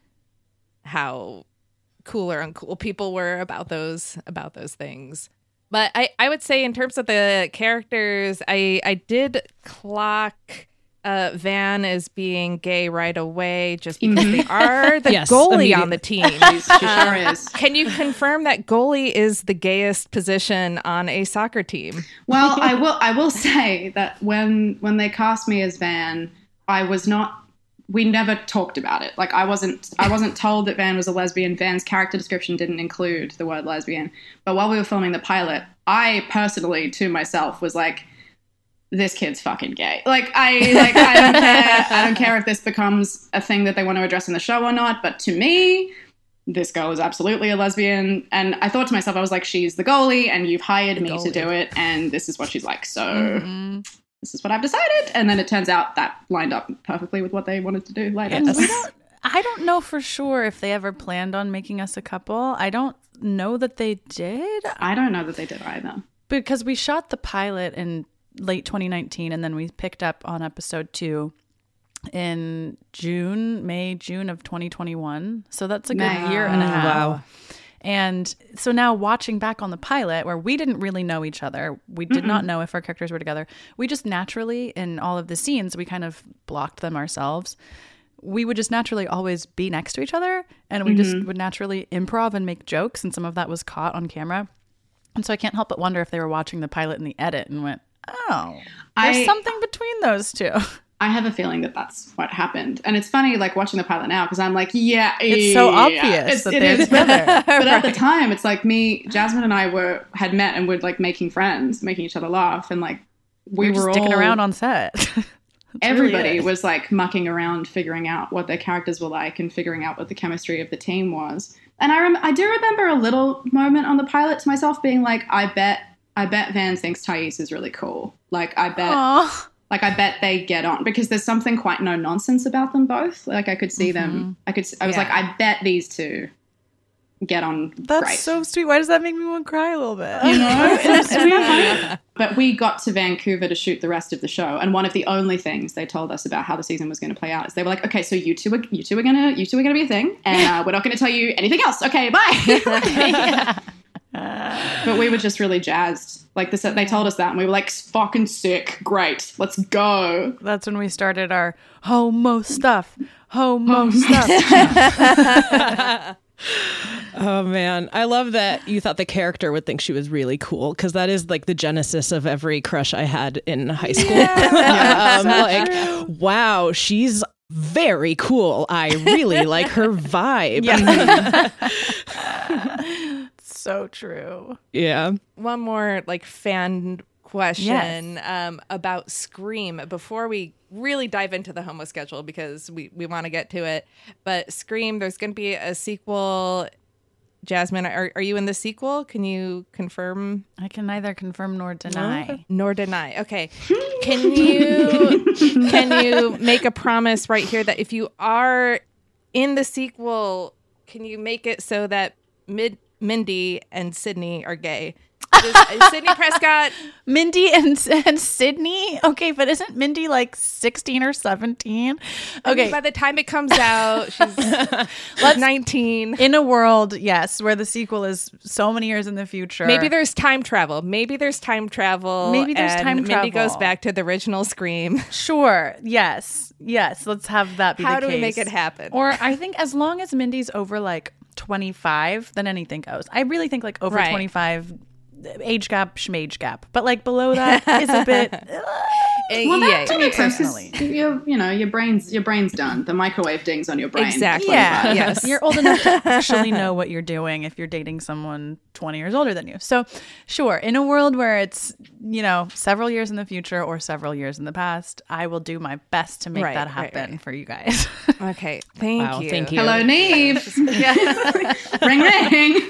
how cool or uncool people were about those things. But I would say in terms of the characters, I did clock Van as being gay right away just because they are the goalie on the team. She sure is. Can you confirm that goalie is the gayest position on a soccer team? Well, I will say that when they cast me as Van, we never talked about it. Like I wasn't told that Van was a lesbian. Van's character description didn't include the word lesbian. But while we were filming the pilot, I personally to myself was like, this kid's fucking gay. Like I don't care. I don't care if this becomes a thing that they want to address in the show or not. But to me, this girl is absolutely a lesbian. And I thought to myself, I was like, she's the goalie and you've hired me to do it. And this is what she's like. So this is what I've decided. And then it turns out that lined up perfectly with what they wanted to do later. Yes. I don't know for sure if they ever planned on making us a couple. I don't know that they did. I don't know that they did either. Because we shot the pilot in late 2019 and then we picked up on episode 2 in May, June of 2021. So that's a good year and a half. Wow. And so now watching back on the pilot where we didn't really know each other, we did not know if our characters were together. We just naturally, in all of the scenes, we kind of blocked them ourselves. We would just naturally always be next to each other and we just would naturally improv and make jokes. And some of that was caught on camera. And so I can't help but wonder if they were watching the pilot and the edit and went, oh, there's something between those two. I have a feeling that that's what happened. And it's funny, like, watching the pilot now, because I'm like, it's so obvious that they're together. But at the time, it's like Jasmine and I had met and were, like, making friends, making each other laugh. And, like, we were sticking all around on set. Everybody was, like, mucking around, figuring out what their characters were like and figuring out what the chemistry of the team was. And I do remember a little moment on the pilot to myself being like, I bet Van thinks Thais is really cool. Like, I bet they get on because there's something quite no nonsense about them both. Like, I could see them. I was like, I bet these two get on. That's great. so sweet. Why does that make me want to cry a little bit? You know, it's funny. But we got to Vancouver to shoot the rest of the show, and one of the only things they told us about how the season was going to play out is they were like, "Okay, so you two are gonna be a thing, and we're not going to tell you anything else. Okay, bye." But we were just really jazzed. Like they told us that, and we were like, "Fucking sick, great, let's go." That's when we started our homo stuff. Oh man, I love that you thought the character would think she was really cool because that is like the genesis of every crush I had in high school. Like, wow, she's very cool. I really like her vibe. Yeah. So true. Yeah. One more like fan question about Scream before we really dive into the homo schedule because we want to get to it. But Scream, there's going to be a sequel. Jasmine, are you in the sequel? Can you confirm? I can neither confirm nor deny. Nor deny. Okay. Can you make a promise right here that if you are in the sequel, can you make it so that Mindy and Sydney are gay? Is Sydney Prescott, Mindy and Sydney? Okay, but isn't Mindy like 16 or 17? Okay. By the time it comes out, she's 19. In a world, yes, where the sequel is so many years in the future. Maybe there's time travel. Maybe there's time travel. Mindy goes back to the original Scream. Sure. Yes. Let's have that be the case. How do we make it happen? Or I think as long as Mindy's over like 25, then anything goes. I really think like over 25, age gap, schmage gap. But like below that is a bit. Well, that makes sense because your brain's done. The microwave dings on your brain. Exactly. Yeah. Yes. You're old enough to actually know what you're doing if you're dating someone 20 years older than you. So, sure, in a world where it's several years in the future or several years in the past, I will do my best to make that happen for you guys. Okay. Thank you. Thank you. Hello, Neve. Ring ring.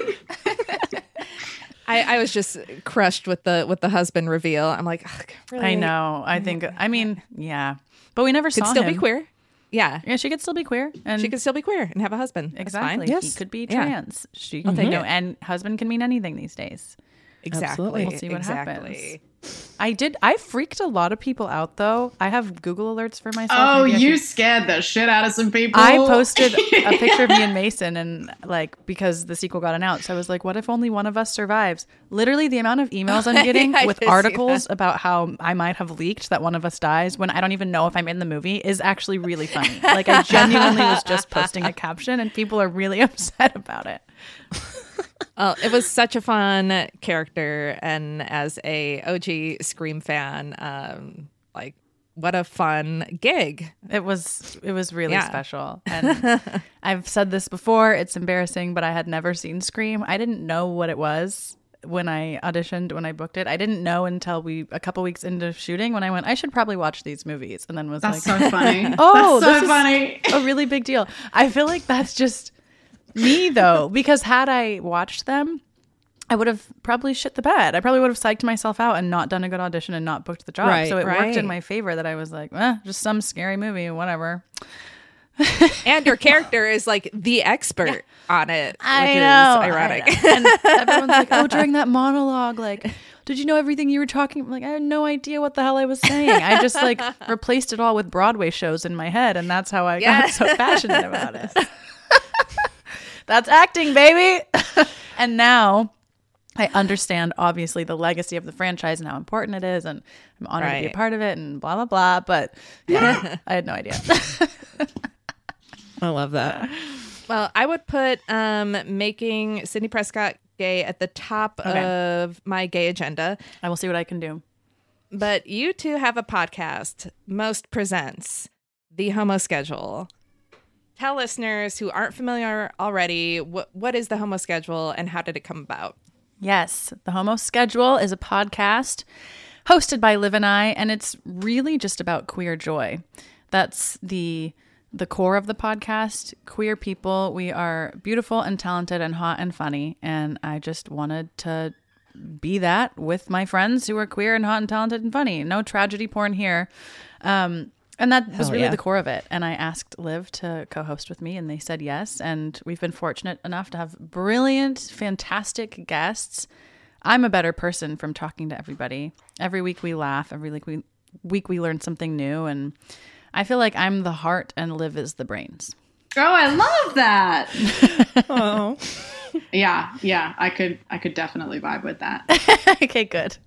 I was just crushed with the husband reveal. I'm like, really? I know. I think. I mean, yeah, but we never saw Could still him. be queer. Yeah. Yeah, she could still be queer, and She could still be queer and have a husband. That's exactly. fine. He could be Yeah. trans. She, I'll take it. and husband can mean anything these days. Exactly. Absolutely. We'll see what exactly. I freaked a lot of people out though. I have Google alerts for myself. Oh, Maybe I you should- scared the shit out of some people. I posted a picture of me and Mason, and like, because the sequel got announced, I was like, what if only one of us survives? Literally the amount of emails I'm getting I with did see articles about how I might have leaked that one of us dies when I don't even know if I'm in the movie is actually really funny. Like, I genuinely was just posting a caption and people are really upset about it. Well, it was such a fun character, and as a OG Scream fan, like, what a fun gig. It was really Yeah. special. And I've said this before, it's embarrassing, but I had never seen Scream. I didn't know what it was when I auditioned, when I booked it. I didn't know until a couple weeks into shooting when I went, I should probably watch these movies. And then was That's like, so funny. oh, that's this so is funny. a really big deal. I feel like that's just me though, because had I watched them, I would have probably shit the bed. I probably would have psyched myself out and not done a good audition and not booked the job. Right, so it worked right. in my favor that I was like, just some scary movie, whatever. And your character is like the expert on it, which I is know. ironic. And everyone's like, oh, during that monologue, like, did you know everything you were talking? I'm like, I had no idea what the hell I was saying. I just like replaced it all with Broadway shows in my head. And that's how I got so passionate about it. That's acting, baby. And now I understand, obviously, the legacy of the franchise and how important it is. And I'm honored to be a Right. part of it and blah, blah, blah. But yeah, I had no idea. I love that. Well, I would put making Sidney Prescott gay at the top of my gay agenda. I will see what I can do. But you two have a podcast, Most Presents, The Homo Schedule. Tell listeners who aren't familiar already, what is the Homo Schedule and how did it come about? Yes, the Homo Schedule is a podcast hosted by Liv and I, and it's really just about queer joy. That's the core of the podcast. Queer people, we are beautiful and talented and hot and funny, and I just wanted to be that with my friends who are queer and hot and talented and funny. No tragedy porn here. And that was really yeah. the core of it. And I asked Liv to co-host with me, and they said yes. And we've been fortunate enough to have brilliant, fantastic guests. I'm a better person from talking to everybody. Every week we laugh. Every week we learn something new. And I feel like I'm the heart and Liv is the brains. Oh, I love that. Oh, Yeah, I could definitely vibe with that. Okay, good.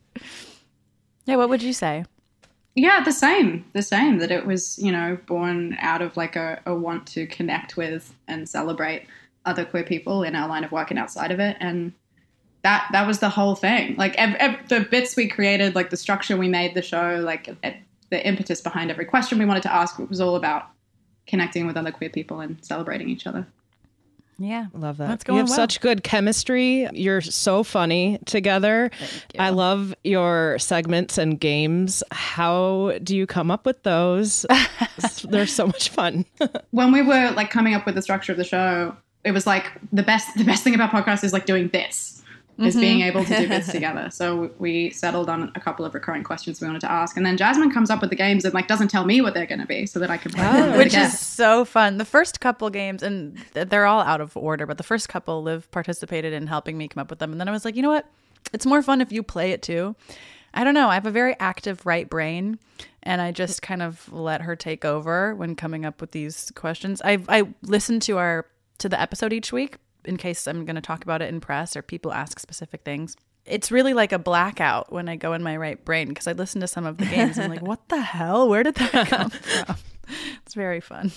Yeah, what would you say? Yeah, the same, that it was, born out of like a want to connect with and celebrate other queer people in our line of work and outside of it. And that was the whole thing. Like the bits we created, like the structure we made the show, like the impetus behind every question we wanted to ask, it was all about connecting with other queer people and celebrating each other. Yeah, love that. That's You going have well. such good chemistry. You're so funny together. Thank you. I love your segments and games. How do you come up with those? They're so much fun. When we were like coming up with the structure of the show, it was like the best thing about podcasts is like doing bits. Is being able to do bits together. So we settled on a couple of recurring questions we wanted to ask. And then Jasmine comes up with the games and like doesn't tell me what they're going to be so that I can play them with the Which is guests. so fun. The first couple games, and they're all out of order, but the first couple, Liv participated in helping me come up with them. And then I was like, you know what? It's more fun if you play it too. I don't know. I have a very active right brain, and I just kind of let her take over when coming up with these questions. I listen to the episode each week in case I'm going to talk about it in press or people ask specific things. It's really like a blackout when I go in my right brain because I listen to some of the games and I'm like, what the hell? Where did that come from? It's very fun.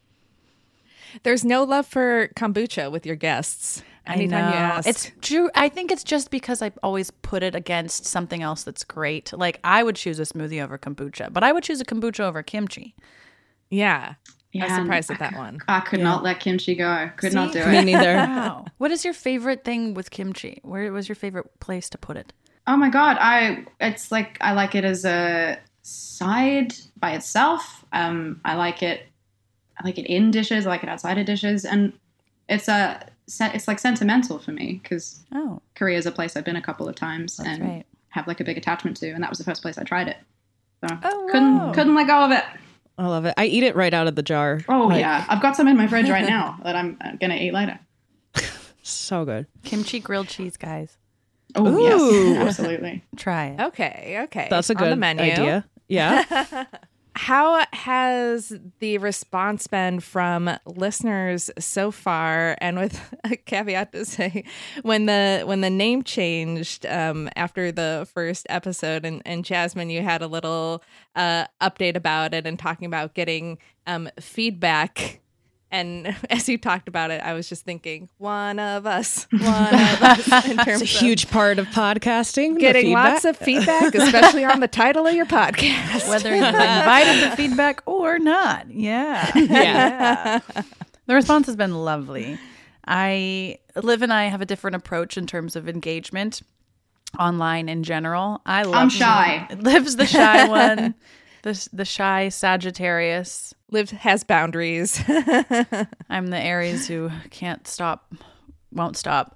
There's no love for kombucha with your guests. Anytime you ask. It's true. I think it's just because I always put it against something else that's great. Like I would choose a smoothie over kombucha, but I would choose a kombucha over kimchi. Yeah. I was Yeah, surprised at that one. I could not let kimchi go. Could not do Me it. neither. Wow. What is your favorite thing with kimchi? Where was your favorite place to put it? Oh my God. I like it as a side by itself. I like it in dishes. I like it outside of dishes. And it's like sentimental for me because Oh, Korea is a place I've been a couple of times that's and right. have like a big attachment to. And that was the first place I tried it. So Oh, wow. couldn't let go of it. I love it. I eat it right out of the jar. Oh, Like, yeah. I've got some in my fridge right now that I'm going to eat later. so good. Kimchi grilled cheese, guys. Oh, Ooh. yes. Absolutely. Try it. Okay. That's a On the good menu. idea. Yeah. How has the response been from listeners so far? And with a caveat to say, when the name changed after the first episode, and Jasmine, you had a little update about it and talking about getting feedback. And as you talked about it, I was just thinking, one of us in terms It's a huge part of podcasting. the getting feedback. lots of feedback, especially on the title of your podcast. Whether you've invited the feedback or not. Yeah. The response has been lovely. Liv and I have a different approach in terms of engagement online in general. I'm shy. Liv's the shy one. The shy Sagittarius. Liv has boundaries. I'm the Aries who won't stop.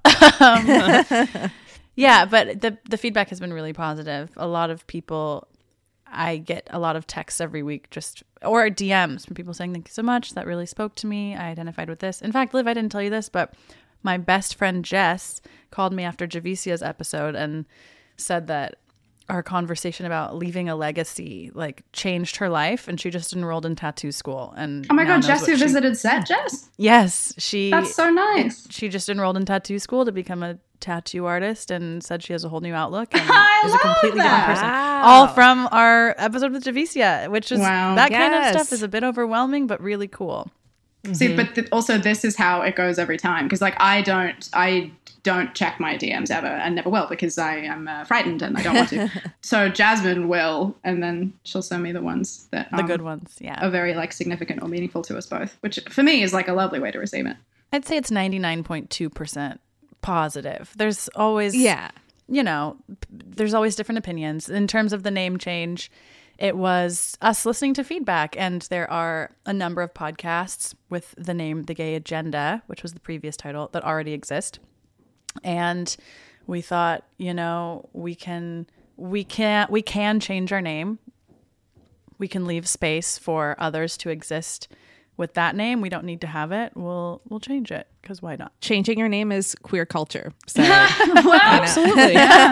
Yeah, but the feedback has been really positive. A lot of people, I get a lot of texts every week or DMs from people saying, thank you so much. That really spoke to me. I identified with this. In fact, Liv, I didn't tell you this, but my best friend Jess called me after Javicia's episode and said that our conversation about leaving a legacy changed her life, and she just enrolled in tattoo school. And Oh my now God, knows Jess what who she- visited set, Jess? Yes, That's so nice. she just enrolled in tattoo school to become a tattoo artist and said she has a whole new outlook and I is a love completely that. different person. Wow. All from our episode with Javicia, which is Wow. that kind of Yes. stuff is a bit overwhelming, but really cool. See, but also this is how it goes every time. Because I don't check my DMs ever and never will because I am frightened and I don't want to. So Jasmine will, and then she'll send me the ones that The good ones, yeah. are very significant or meaningful to us both, which for me is a lovely way to receive it. I'd say it's 99.2% positive. There's always, Yeah. There's always different opinions. In terms of the name change, it was us listening to feedback, and there are a number of podcasts with the name The Gay Agenda, which was the previous title, that already exist. And we thought, we can change our name. We can leave space for others to exist with that name. We don't need to have it. We'll change it because why not? Changing your name is queer culture. So Absolutely.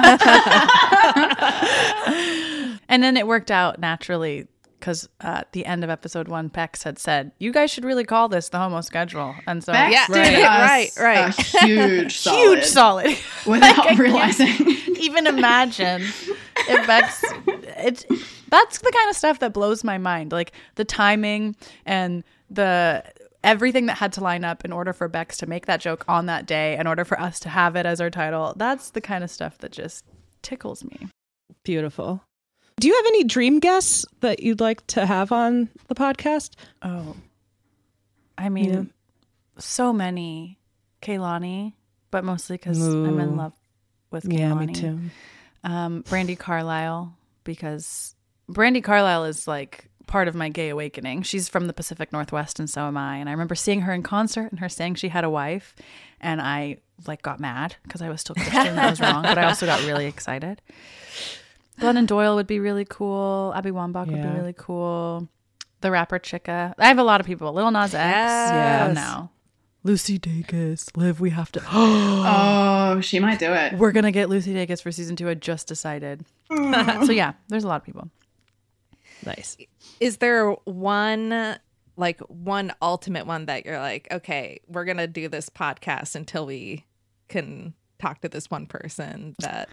And then it worked out naturally because at the end of episode 1, Pex had said, you guys should really call this the Homo Schedule. And so Bex Yeah, did right, us right. a huge solid. huge solid. Without realizing. Even imagine if Bex, that's the kind of stuff that blows my mind. The timing and everything that had to line up in order for Bex to make that joke on that day, in order for us to have it as our title. That's the kind of stuff that just tickles me. Beautiful. Do you have any dream guests that you'd like to have on the podcast? Oh, I mean, so many. Kaylani, but mostly because I'm in love with Kaylani. Yeah, me too. Brandi Carlile, because Brandi Carlile is part of my gay awakening. She's from the Pacific Northwest, and so am I. And I remember seeing her in concert and her saying she had a wife, and I got mad because I was still Christian. That was wrong, but I also got really excited. Glennon Doyle would be really cool. Abby Wambach would be really cool. The rapper Chika. I have a lot of people. Lil Nas X. Yes. Come now. Lucy Dacus. Liv, we have to. Oh, she might do it. We're going to get Lucy Dacus for season 2. I just decided. So yeah, there's a lot of people. Nice. is there one ultimate one that you're okay, we're going to do this podcast until we can talk to this one person that...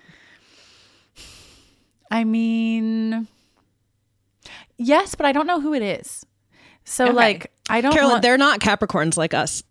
I mean, yes, but I don't know who it is. So Okay. I don't Carolyn, want... they're not Capricorns like us.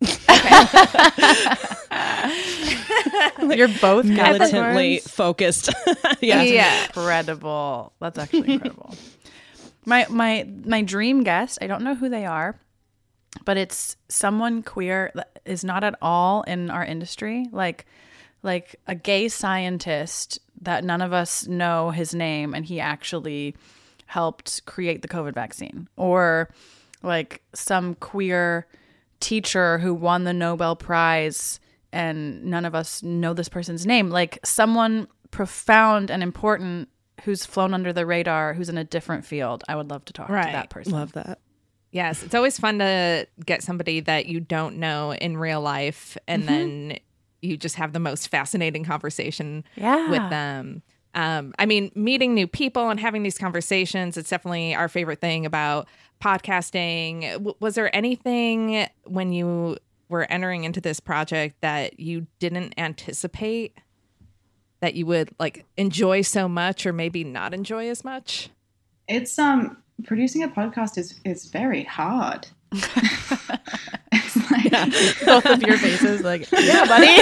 You're both Militantly Capricorns? focused. Yeah. Incredible. That's actually incredible. My dream guest, I don't know who they are, but it's someone queer that is not at all in our industry, like a gay scientist that none of us know his name, and he actually helped create the COVID vaccine, or some queer teacher who won the Nobel Prize and none of us know this person's name, someone profound and important who's flown under the radar, who's in a different field. I would love to talk to that person. Love that. Yes, it's always fun to get somebody that you don't know in real life, and then you just have the most fascinating conversation with them. I mean, meeting new people and having these conversations, it's definitely our favorite thing about podcasting. Was there anything when you were entering into this project that you didn't anticipate that you would like enjoy so much or maybe not enjoy as much? It's producing a podcast is very hard. It's like Both of your faces, like, yeah, buddy.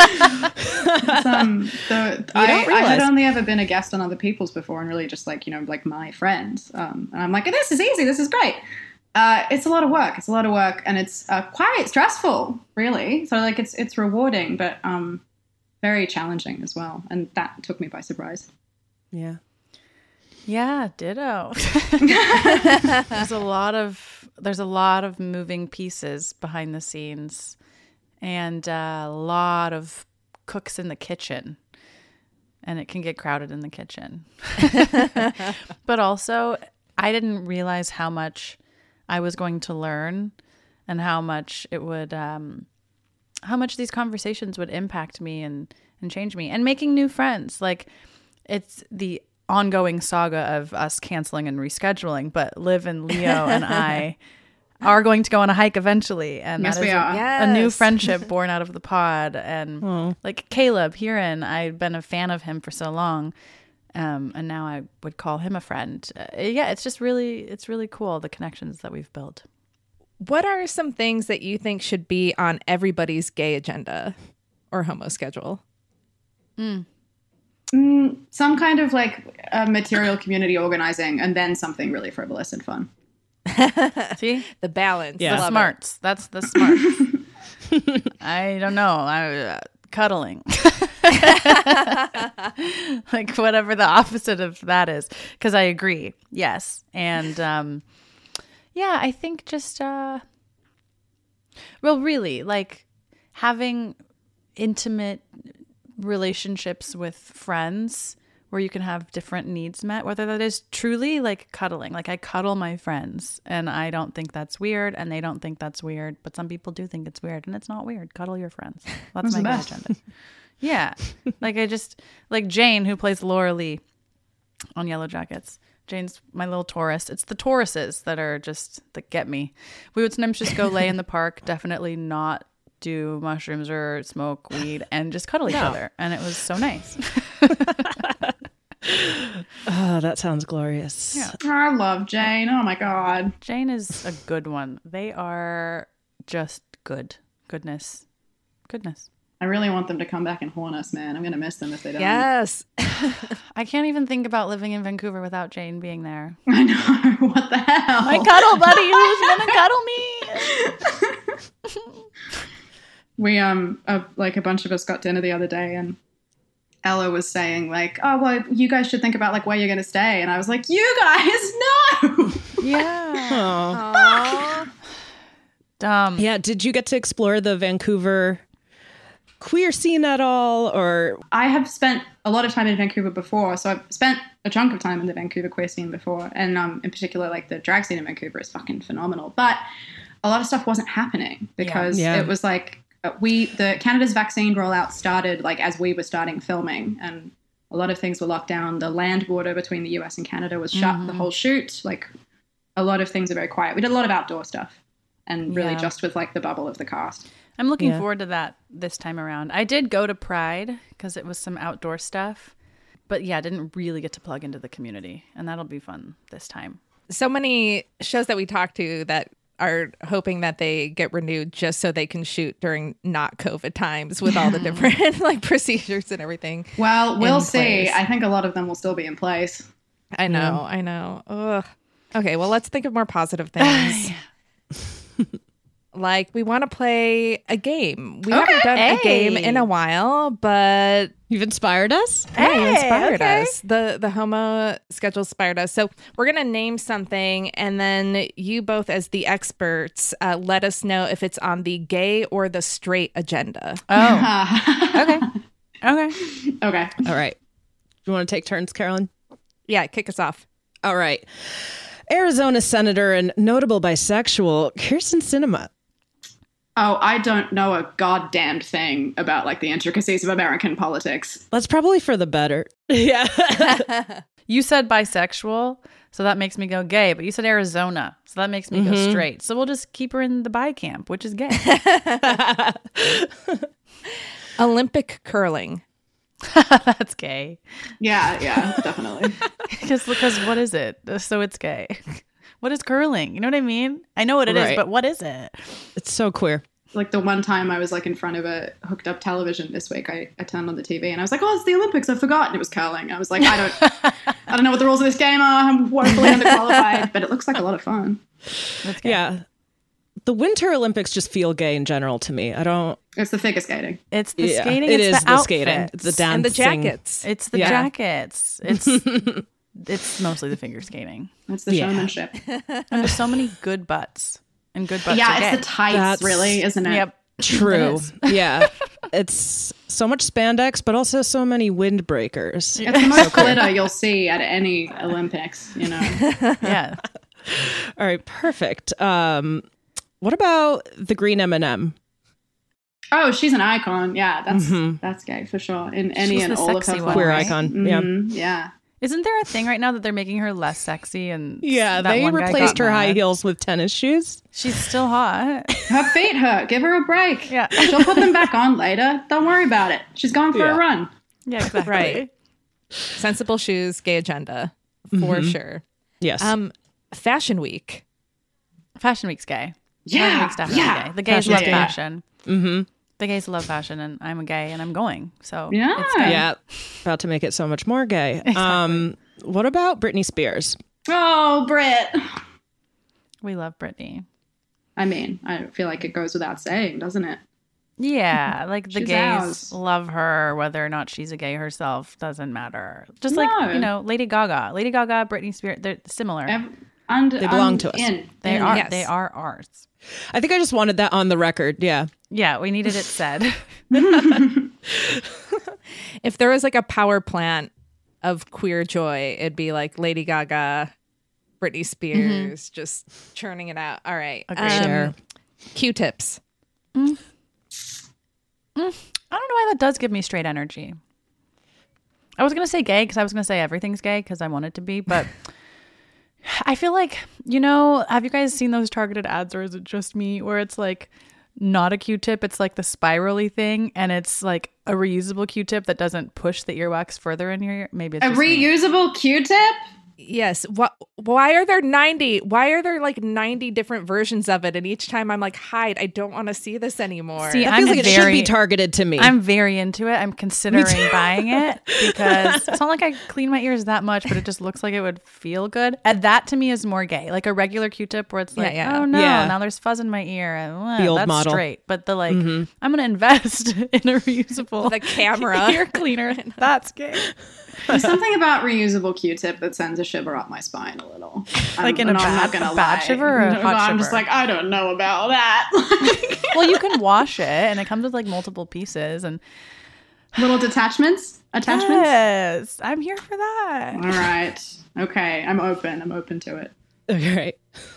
I had only ever been a guest on other people's before, and really just like like my friends. And I'm like, this is easy. This is great. It's a lot of work. And it's quite stressful, really. So like it's rewarding, but very challenging as well. And that took me by surprise. Yeah. Yeah, ditto. There's a lot of moving pieces behind the scenes, and a lot of cooks in the kitchen, and it can get crowded in the kitchen. But also, I didn't realize how much I was going to learn, and how much it would, how much these conversations would impact me and change me, and making new friends. Like, it's the ongoing saga of us canceling and rescheduling, but Liv and Leo and I are going to go on a hike eventually, and Yes, that we is are. a new friendship born out of the pod. And like Caleb Heron, I've been a fan of him for so long, and now I would call him a friend. It's really cool, the connections that we've built. What are some things that you think should be on everybody's gay agenda or homo schedule? Some kind of like material community organizing, and then something really frivolous and fun. See? The balance. Yeah. Love The it. smarts. That's the smarts. I don't know. Cuddling. Like whatever the opposite of that is. Because I agree. Yes. And I think just, really, like having intimate relationships with friends where you can have different needs met, whether that is truly like cuddling. Like I cuddle my friends, and I don't think that's weird, and they don't think that's weird, but some people do think it's weird, and it's not weird. Cuddle your friends. That's my gay agenda. Yeah. Like I just, like Jane, who plays Laura Lee on Yellow Jackets. Jane's my little Taurus. It's the Tauruses that get me. We would sometimes just go lay in the park, definitely not do mushrooms or smoke weed, and just cuddle each other, and it was so nice. Oh, that sounds glorious. Yeah. I love Jane. Oh my god. Jane is a good one. They are just goodness. I really want them to come back and haunt us, man. I'm gonna miss them if they don't. Yes. I can't even think about living in Vancouver without Jane being there. I know. What the hell? My cuddle buddy who's gonna cuddle me. We like a bunch of us got dinner the other day, and Ella was saying like, oh well, you guys should think about like where you're gonna stay, and I was like, you guys no. Yeah. Dumb. Yeah. Did you get to explore the Vancouver queer scene at all, or? I have spent a lot of time in Vancouver before, so I've spent a chunk of time in the Vancouver queer scene before, and in particular, like the drag scene in Vancouver is fucking phenomenal. But a lot of stuff wasn't happening because it was like the Canada's vaccine rollout started like as we were starting filming, and a lot of things were locked down. The land border between the US and Canada was shut. The whole shoot, like a lot of things are very quiet. We did a lot of outdoor stuff, and really just with like the bubble of the cast. I'm looking forward to that this time around. I did go to Pride because it was some outdoor stuff, but didn't really get to plug into the community, and that'll be fun this time. So many shows that we talk to that are hoping that they get renewed just so they can shoot during not COVID times with all the different like procedures and everything. Well, we'll see. place. I think a lot of them will still be in place. I know. Ugh. Okay, well, let's think of more positive things. Like, we want to play a game. We haven't done a game in a while, but You've inspired us? you inspired us. The homo schedule inspired us. So we're going to name something, and then you both, as the experts, let us know if it's on the gay or the straight agenda. Oh, okay. Okay. All right. You want to take turns, Carolyn? Yeah, kick us off. All right. Arizona senator and notable bisexual Kyrsten Sinema. Oh, I don't know a goddamn thing about like the intricacies of American politics. That's probably for the better. Yeah. You said bisexual, so that makes me go gay. But you said Arizona, so that makes me go straight. So we'll just keep her in the bi camp, which is gay. Olympic curling. That's gay. Yeah, definitely. Just because what is it? So it's gay. What is curling? You know what I mean? I know what it is, Right. but what is it? It's so queer. Like the one time I was like in front of a hooked up television this week, I turned on the TV and I was like, oh, it's the Olympics. I forgot. And it was curling. I was like, I don't know what the rules of this game are. I'm woefully underqualified, but it looks like a lot of fun. That's gay. Yeah. The Winter Olympics just feel gay in general to me. I don't. It's the figure skating. It's the Yeah, skating. it It's is the outfits. skating. It's the dancing. And the jackets. It's the Yeah. jackets. It's mostly the figure skating. It's the Yeah. showmanship. And there's so many good butts. And good butts are Yeah, gay. it's the tights, That's- really, isn't it? Yep. True. It Yeah. It's so much spandex, but also so many windbreakers. It's the most glitter you'll see at any Olympics, you know. Yeah. All right, perfect. What about the green M&M? Oh, she's an icon. Yeah, that's gay for sure. In any She's and the all of her sexy forms. one, Queer right? icon. Yeah. Yeah. Isn't there a thing right now that they're making her less sexy? And Yeah, that they one guy replaced got her high mad? heels with tennis shoes. She's still hot. Her feet hurt. Give her a break. Yeah. She'll put them back on later. Don't worry about it. She's going for Yeah. a run. Yeah, exactly. Right. Sensible shoes, gay agenda, for sure. Yes. Fashion Week. Fashion Week's gay. Fashion Yeah. Week's definitely Yeah. gay. The gays Fashion's love gay. fashion. The gays love fashion, and I'm a gay, and I'm going. So Yeah. it's gay. yeah. About to make it so much more gay. What about Britney Spears? Oh, Brit. We love Britney. I mean, I feel like it goes without saying, doesn't it? Yeah, like the She's gays ours. love her, whether or not she's a gay herself doesn't matter. Just like, No. you know, Lady Gaga, Britney Spears, they're similar. They belong to us. They are Yes. they are ours. I think I just wanted that on the record. Yeah. Yeah, we needed it said. If there was like a power plant of queer joy, it'd be like Lady Gaga, Britney Spears, just churning it out. All right. Agreed. Sure. Q-tips. I don't know why that does give me straight energy. I was going to say gay because I was going to say everything's gay because I want it to be, but I feel like, you know, have you guys seen those targeted ads, or is it just me, where it's like not a Q-tip, it's like the spirally thing, and it's like a reusable Q-tip that doesn't push the earwax further in your ear? Maybe it's A just me. reusable Q-tip? Yes. Why are there 90? Why are there like 90 different versions of it? And each time I'm like, hide, I don't want to see this anymore. See, That I'm feels like it should be very- targeted to me. I'm very into it. I'm considering buying it because it's not like I clean my ears that much, but it just looks like it would feel good. And that to me is more gay. Like a regular Q-tip where it's like, Yeah. oh no, Yeah. now there's fuzz in my ear. And, The old that's model. straight. But the like, I'm going to invest in a reusable The camera. ear cleaner. That's gay. There's something about reusable Q-tip that sends a shiver up my spine a little. Like in a I'm not bad- gonna bad lie. shiver or a No, hot I'm just shiver? like, I don't know about that. Well, you can wash it and it comes with like multiple pieces and Little attachments. yes, I'm here for that. All right. Okay. I'm open to it. Okay.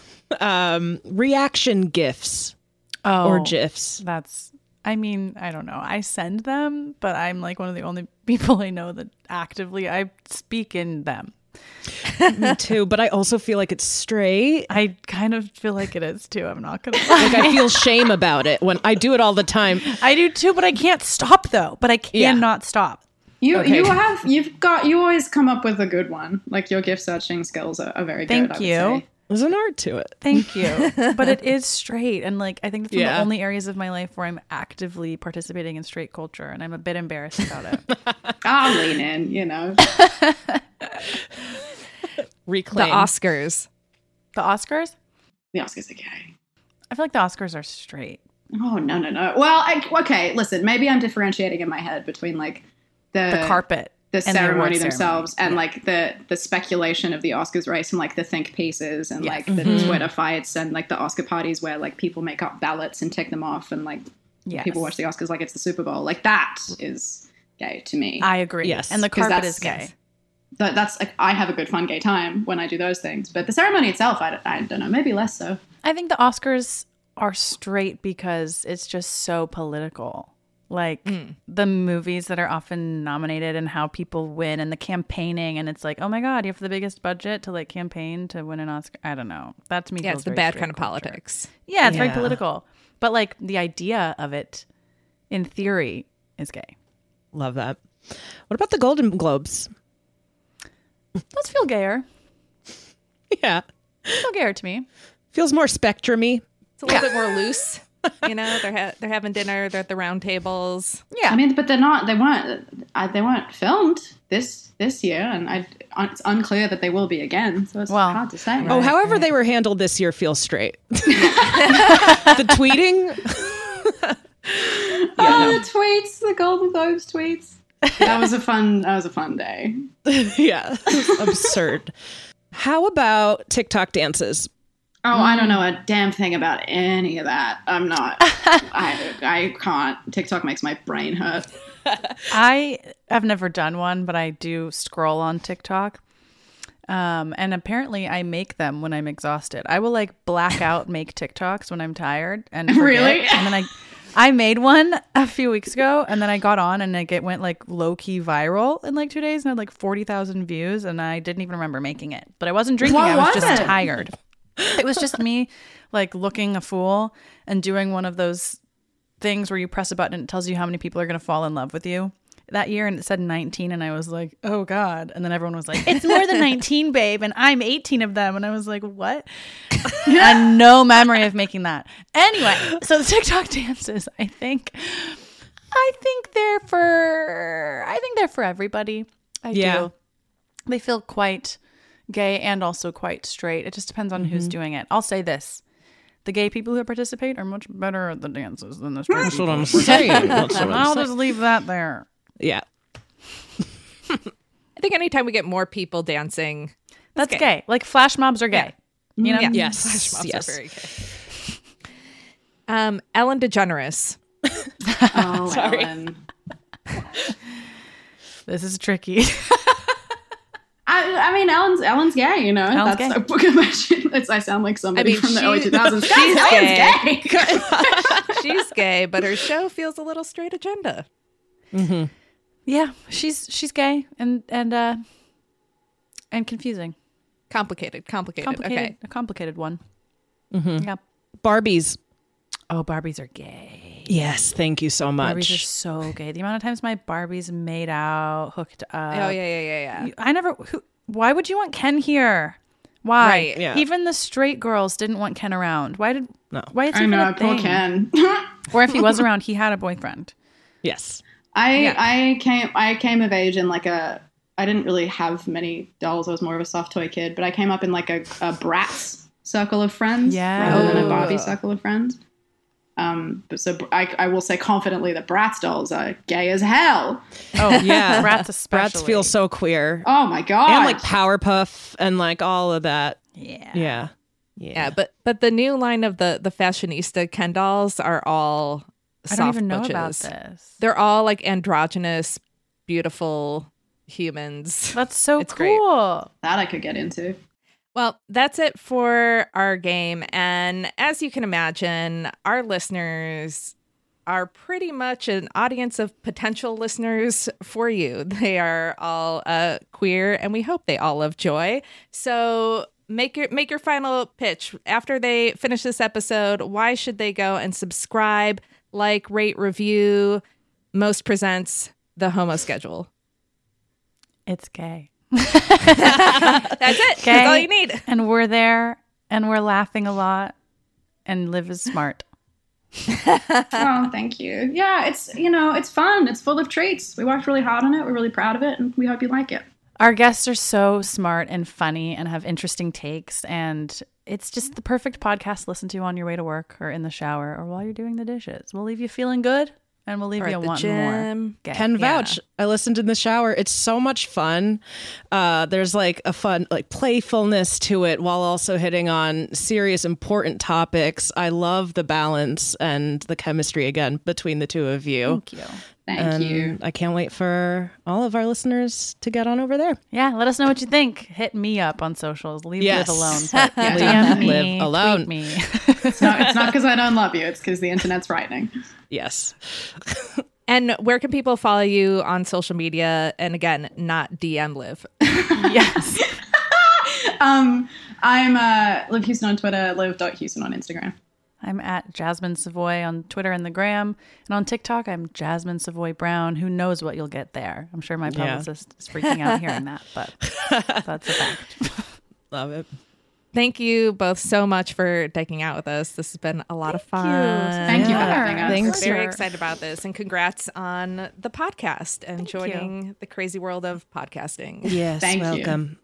Reaction GIFs Oh, or GIFs. That's, I mean, I don't know. I send them, but I'm like one of the only people I know that actively I speak in them. Me too, but I also feel like it's straight. I kind of feel like it is too. I'm not gonna lie. Like I feel shame about it when I do it all the time. I do too, but I can't stop though. But I Yeah. cannot stop. You Okay. you always come up with a good one. Like your gift searching skills are very Thank good. I would you. say. There's an art to it. Thank you. But it is straight, and like I think that's one of Yeah. the only areas of my life where I'm actively participating in straight culture, and I'm a bit embarrassed about it. I'll lean in. You know. The Reclaim. Oscars. The Oscars? The Oscars are gay. I feel like the Oscars are straight. Oh no. Well, okay. Listen, maybe I'm differentiating in my head between like The carpet, the and ceremony award themselves ceremony. and like the speculation of the Oscars race and like the think pieces and like the Mm-hmm. Twitter fights and like the Oscar parties where like people make up ballots and tick them off and like Yes. people watch the Oscars like it's the Super Bowl. Like that is gay to me. I agree. Yes. And the 'Cause carpet is that's- gay. that's like, I have a good fun gay time when I do those things. But the ceremony itself, I don't know, maybe less so. I think the Oscars are straight because it's just so political. Like the movies that are often nominated and how people win and the campaigning, and it's like, oh my God, you have the biggest budget to like campaign to win an Oscar. I don't know. That to me feels it's the very bad straight kind of culture. politics. Yeah, it's very Yeah. political. But like the idea of it in theory is gay. Love that. What about the Golden Globes? Those feel gayer. Yeah. Feel gayer to me. Feels more spectrum-y. It's a little bit more loose. You know, they're having dinner. They're at the round tables. Yeah. I mean, but they're not. They weren't filmed this year, and it's unclear that they will be again. So it's Well, hard to say. Oh, however they were handled this year feels straight. The tweeting. The tweets, the Golden Globes tweets. That was a fun day. Yeah. Absurd. How about TikTok dances? Oh, I don't know a damn thing about any of that. I'm not. I can't. TikTok makes my brain hurt. I have never done one, but I do scroll on TikTok. And apparently I make them when I'm exhausted. I will like black out make TikToks when I'm tired and forget. Really? And then I made one a few weeks ago, and then I got on and it went like low key viral in like 2 days and had like 40,000 views, and I didn't even remember making it. But I wasn't drinking. What I was was just it? tired. It was just me like looking a fool and doing one of those things where you press a button and it tells you how many people are going to fall in love with you that year, and it said 19, and I was like, oh God. And then everyone was like, it's more than 19, babe, and I'm 18 of them. And I was like, what? I had no memory of making that. Anyway, so the TikTok dances, I think they're for everybody. I do. They feel quite gay and also quite straight. It just depends on who's doing it. I'll say this. The gay people who participate are much better at the dances than the straight That's people. what I'm saying. And I'll just leave that there. Yeah. I think anytime we get more people dancing, That's gay. Like flash mobs are gay. You know? yeah, Yes. flash mobs Yes. are very gay. Ellen DeGeneres. Oh, Sorry. Ellen. This is tricky. I mean, Ellen's gay, you know. Ellen's That's gay. a book imagine. I sound like somebody from the early 2000s. she's Ellen's gay. She's gay, but her show feels a little straight agenda. Yeah, she's gay and confusing. Complicated. Okay. A complicated one. Yeah. Barbies. Oh, Barbies are gay. Yes. Thank you so much. Barbies are so gay. The amount of times my Barbies made out, hooked up. Oh yeah. I never. Why would you want Ken here? Why? Right, yeah. Even the straight girls didn't want Ken around. Why is I it even know, a poor thing? Ken. Or if he was around, he had a boyfriend. Yes. I came of age in like I didn't really have many dolls. I was more of a soft toy kid, but I came up in like a Bratz circle of friends rather than a Barbie circle of friends. But so I will say confidently that Bratz dolls are gay as hell. Oh Yeah. Bratz especially. Bratz feel so queer. Oh my god! And like Powerpuff and like all of that. Yeah. Yeah, but the new line of the fashionista Ken dolls are all I soft don't even know butches. about this. They're all like androgynous, beautiful humans. That's so It's great. cool. that I could get into. Well, that's it for our game. And as you can imagine, our listeners are pretty much an audience of potential listeners for you. They are all queer, and we hope they all love joy. So make your final pitch. After they finish this episode, why should they go and subscribe, like, rate, review Most Presents the Homo Schedule? It's gay. That's it. Okay. That's all you need. And we're there and we're laughing a lot and Liv is smart. Oh, thank you. Yeah, it's fun. It's full of treats. We worked really hard on it. We're really proud of it, and we hope you like it. Our guests are so smart and funny and have interesting takes, and it's just the perfect podcast to listen to on your way to work or in the shower or while you're doing the dishes. We'll leave you feeling good and we'll leave Or you at the wanting more. gym. Gay. Can vouch. I listened in the shower. It's so much fun. There's like a fun like playfulness to it while also hitting on serious, important topics. I love the balance and the chemistry again between the two of you. Thank you. Thank you. I can't wait for all of our listeners to get on over there. Yeah, let us know what you think. Hit me up on socials. Leave Yes. Liv alone. But Yeah, DM me, Liv alone. tweet me. It's not because I don't love you. It's because the internet's frightening. Yes. And where can people follow you on social media? And again, not DM Liv. Yes. I'm Liv Houston on Twitter, liv.houston on Instagram. I'm at Jasmine Savoy on Twitter and the Gram. And on TikTok, I'm Jasmine Savoy Brown. Who knows what you'll get there? I'm sure my publicist is freaking out hearing that, but that's a fact. Love it. Thank you both so much for taking out with us. This has been a lot of fun. Thank you for having us. Thanks. Very excited about this, and congrats on the podcast and joining the crazy world of podcasting. Yes, Thank you. welcome.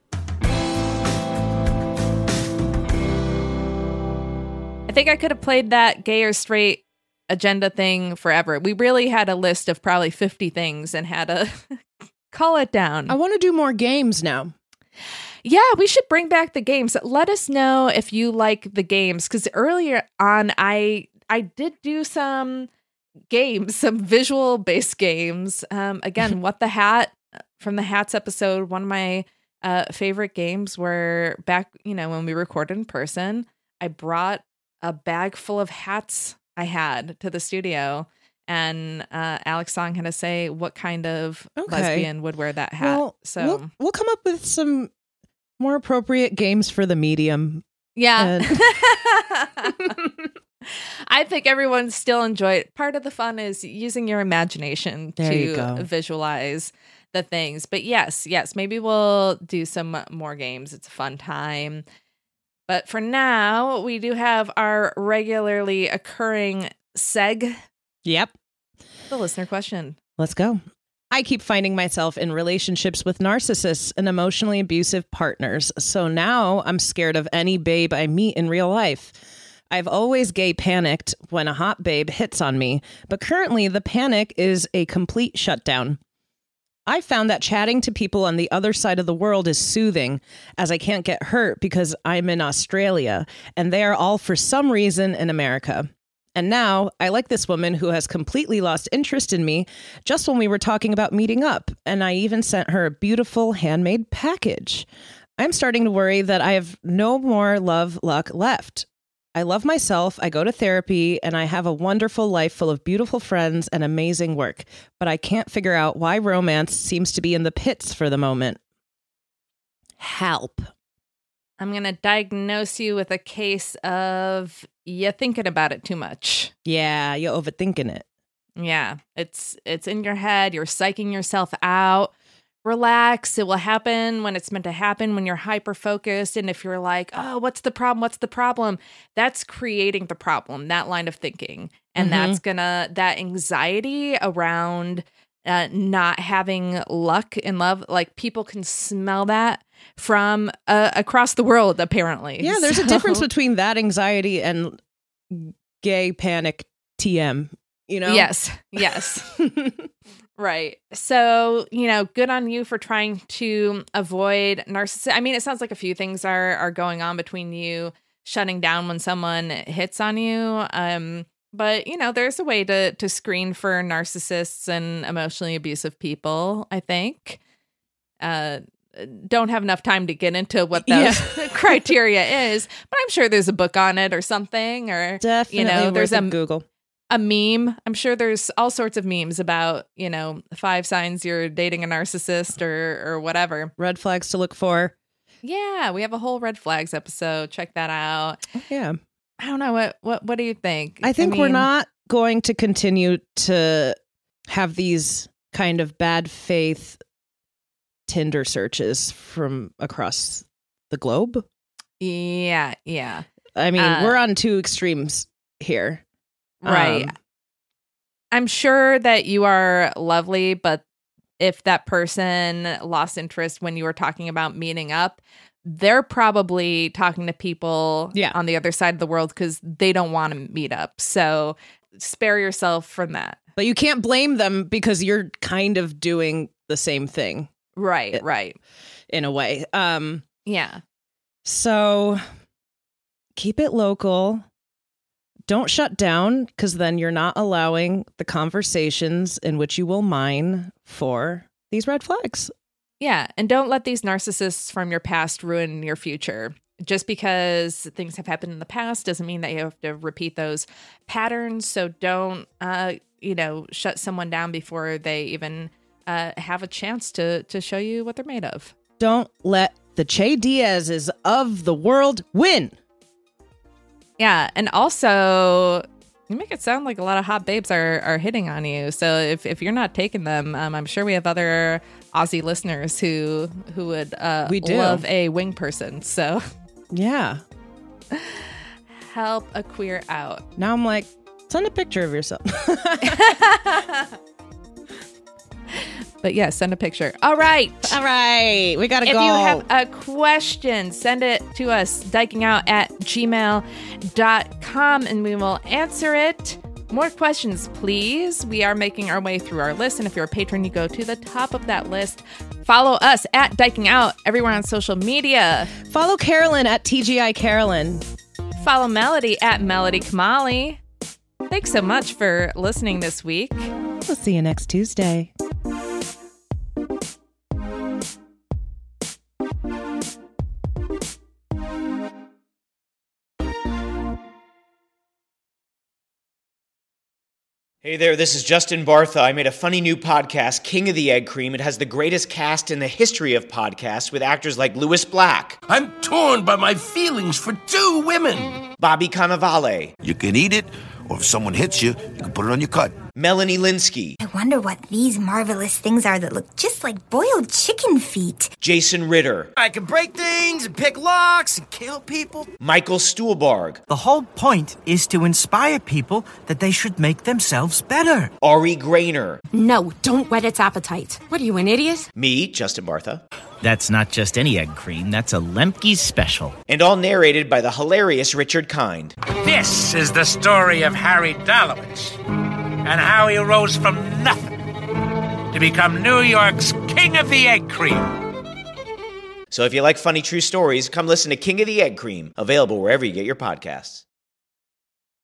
I think I could have played that gay or straight agenda thing forever. We really had a list of probably 50 things and had to call it down. I want to do more games now. Yeah, we should bring back the games. Let us know if you like the games, because earlier on I did do some games, some visual based games. Again, What the Hat from the Hats episode, one of my favorite games were back, when we recorded in person. I brought a bag full of hats I had to the studio, and Alex Song had to say what kind of lesbian would wear that hat. Well, so we'll come up with some more appropriate games for the medium. yeah. I think everyone still enjoyed. Part of the fun is using your imagination There you to go. visualize the things. But yes, maybe we'll do some more games. It's a fun time. But for now, we do have our regularly occurring seg, Yep. the listener question. Let's go. I keep finding myself in relationships with narcissists and emotionally abusive partners. So now I'm scared of any babe I meet in real life. I've always gay panicked when a hot babe hits on me, but currently the panic is a complete shutdown. I found that chatting to people on the other side of the world is soothing, as I can't get hurt because I'm in Australia, and they are all for some reason in America. And now I like this woman who has completely lost interest in me just when we were talking about meeting up, and I even sent her a beautiful handmade package. I'm starting to worry that I have no more love luck left. I love myself, I go to therapy, and I have a wonderful life full of beautiful friends and amazing work, but I can't figure out why romance seems to be in the pits for the moment. Help. I'm going to diagnose you with a case of you thinking about it too much. Yeah, you're overthinking it. Yeah, it's in your head. You're psyching yourself out. Relax. It will happen when it's meant to happen, when you're hyper focused. And if you're like, oh, what's the problem? What's the problem? That's creating the problem, that line of thinking. And that's that anxiety around not having luck in love. Like, people can smell that from across the world, apparently. Yeah, there's a difference between that anxiety and gay panic TM, you know? Yes. Right. So, good on you for trying to avoid narcissism. I mean, it sounds like a few things are going on between you shutting down when someone hits on you. But, there's a way to screen for narcissists and emotionally abusive people, I think. Don't have enough time to get into what those criteria is, but I'm sure there's a book on it or something, or, Definitely there's worth a Google. a meme. I'm sure there's all sorts of memes about, 5 signs you're dating a narcissist or whatever. Red flags to look for. Yeah, we have a whole red flags episode. Check that out. Yeah. I don't know. What do you think? I think we're mean, not going to continue to have these kind of bad faith Tinder searches from across the globe. Yeah. I mean, we're on two extremes here. Right. I'm sure that you are lovely, but if that person lost interest when you were talking about meeting up, they're probably talking to people on the other side of the world because they don't want to meet up. So spare yourself from that. But you can't blame them because you're kind of doing the same thing. Right. In a way. Yeah. So keep it local. don't shut down, because then you're not allowing the conversations in which you will mine for these red flags. Yeah, and don't let these narcissists from your past ruin your future. Just because things have happened in the past doesn't mean that you have to repeat those patterns. So don't, shut someone down before they even have a chance to show you what they're made of. Don't let the Che Diazes of the world win. Yeah, and also, you make it sound like a lot of hot babes are hitting on you. So if you're not taking them, I'm sure we have other Aussie listeners who would we do love a wing person. So yeah, help a queer out. Now I'm like, send a picture of yourself. But yeah, send a picture. All right. We gotta go. If you have a question, send it to us, dykingout@gmail.com, and we will answer it. More questions, please. We are making our way through our list, and if you're a patron, you go to the top of that list. Follow us at Dyking Out everywhere on social media. Follow Carolyn at TGI Carolyn. Follow Melody at Melody Kamali. Thanks so much for listening this week. We'll see you next Tuesday. Hey there, this is Justin Bartha. I made a funny new podcast, King of the Egg Cream. It has the greatest cast in the history of podcasts with actors like Louis Black. I'm torn by my feelings for two women. Bobby Cannavale. You can eat it, or if someone hits you, you can put it on your cut. Melanie Linsky. I wonder what these marvelous things are that look just like boiled chicken feet. Jason Ritter. I can break things and pick locks and kill people. Michael Stuhlbarg. The whole point is to inspire people that they should make themselves better. Ari Grainer. No, don't whet its appetite. What are you, an idiot? Me, Justin Bartha. That's not just any egg cream, that's a Lemke's special. And all narrated by the hilarious Richard Kind. This is the story of Harry Dalowitz and how he rose from nothing to become New York's King of the Egg Cream. So if you like funny true stories, come listen to King of the Egg Cream, available wherever you get your podcasts.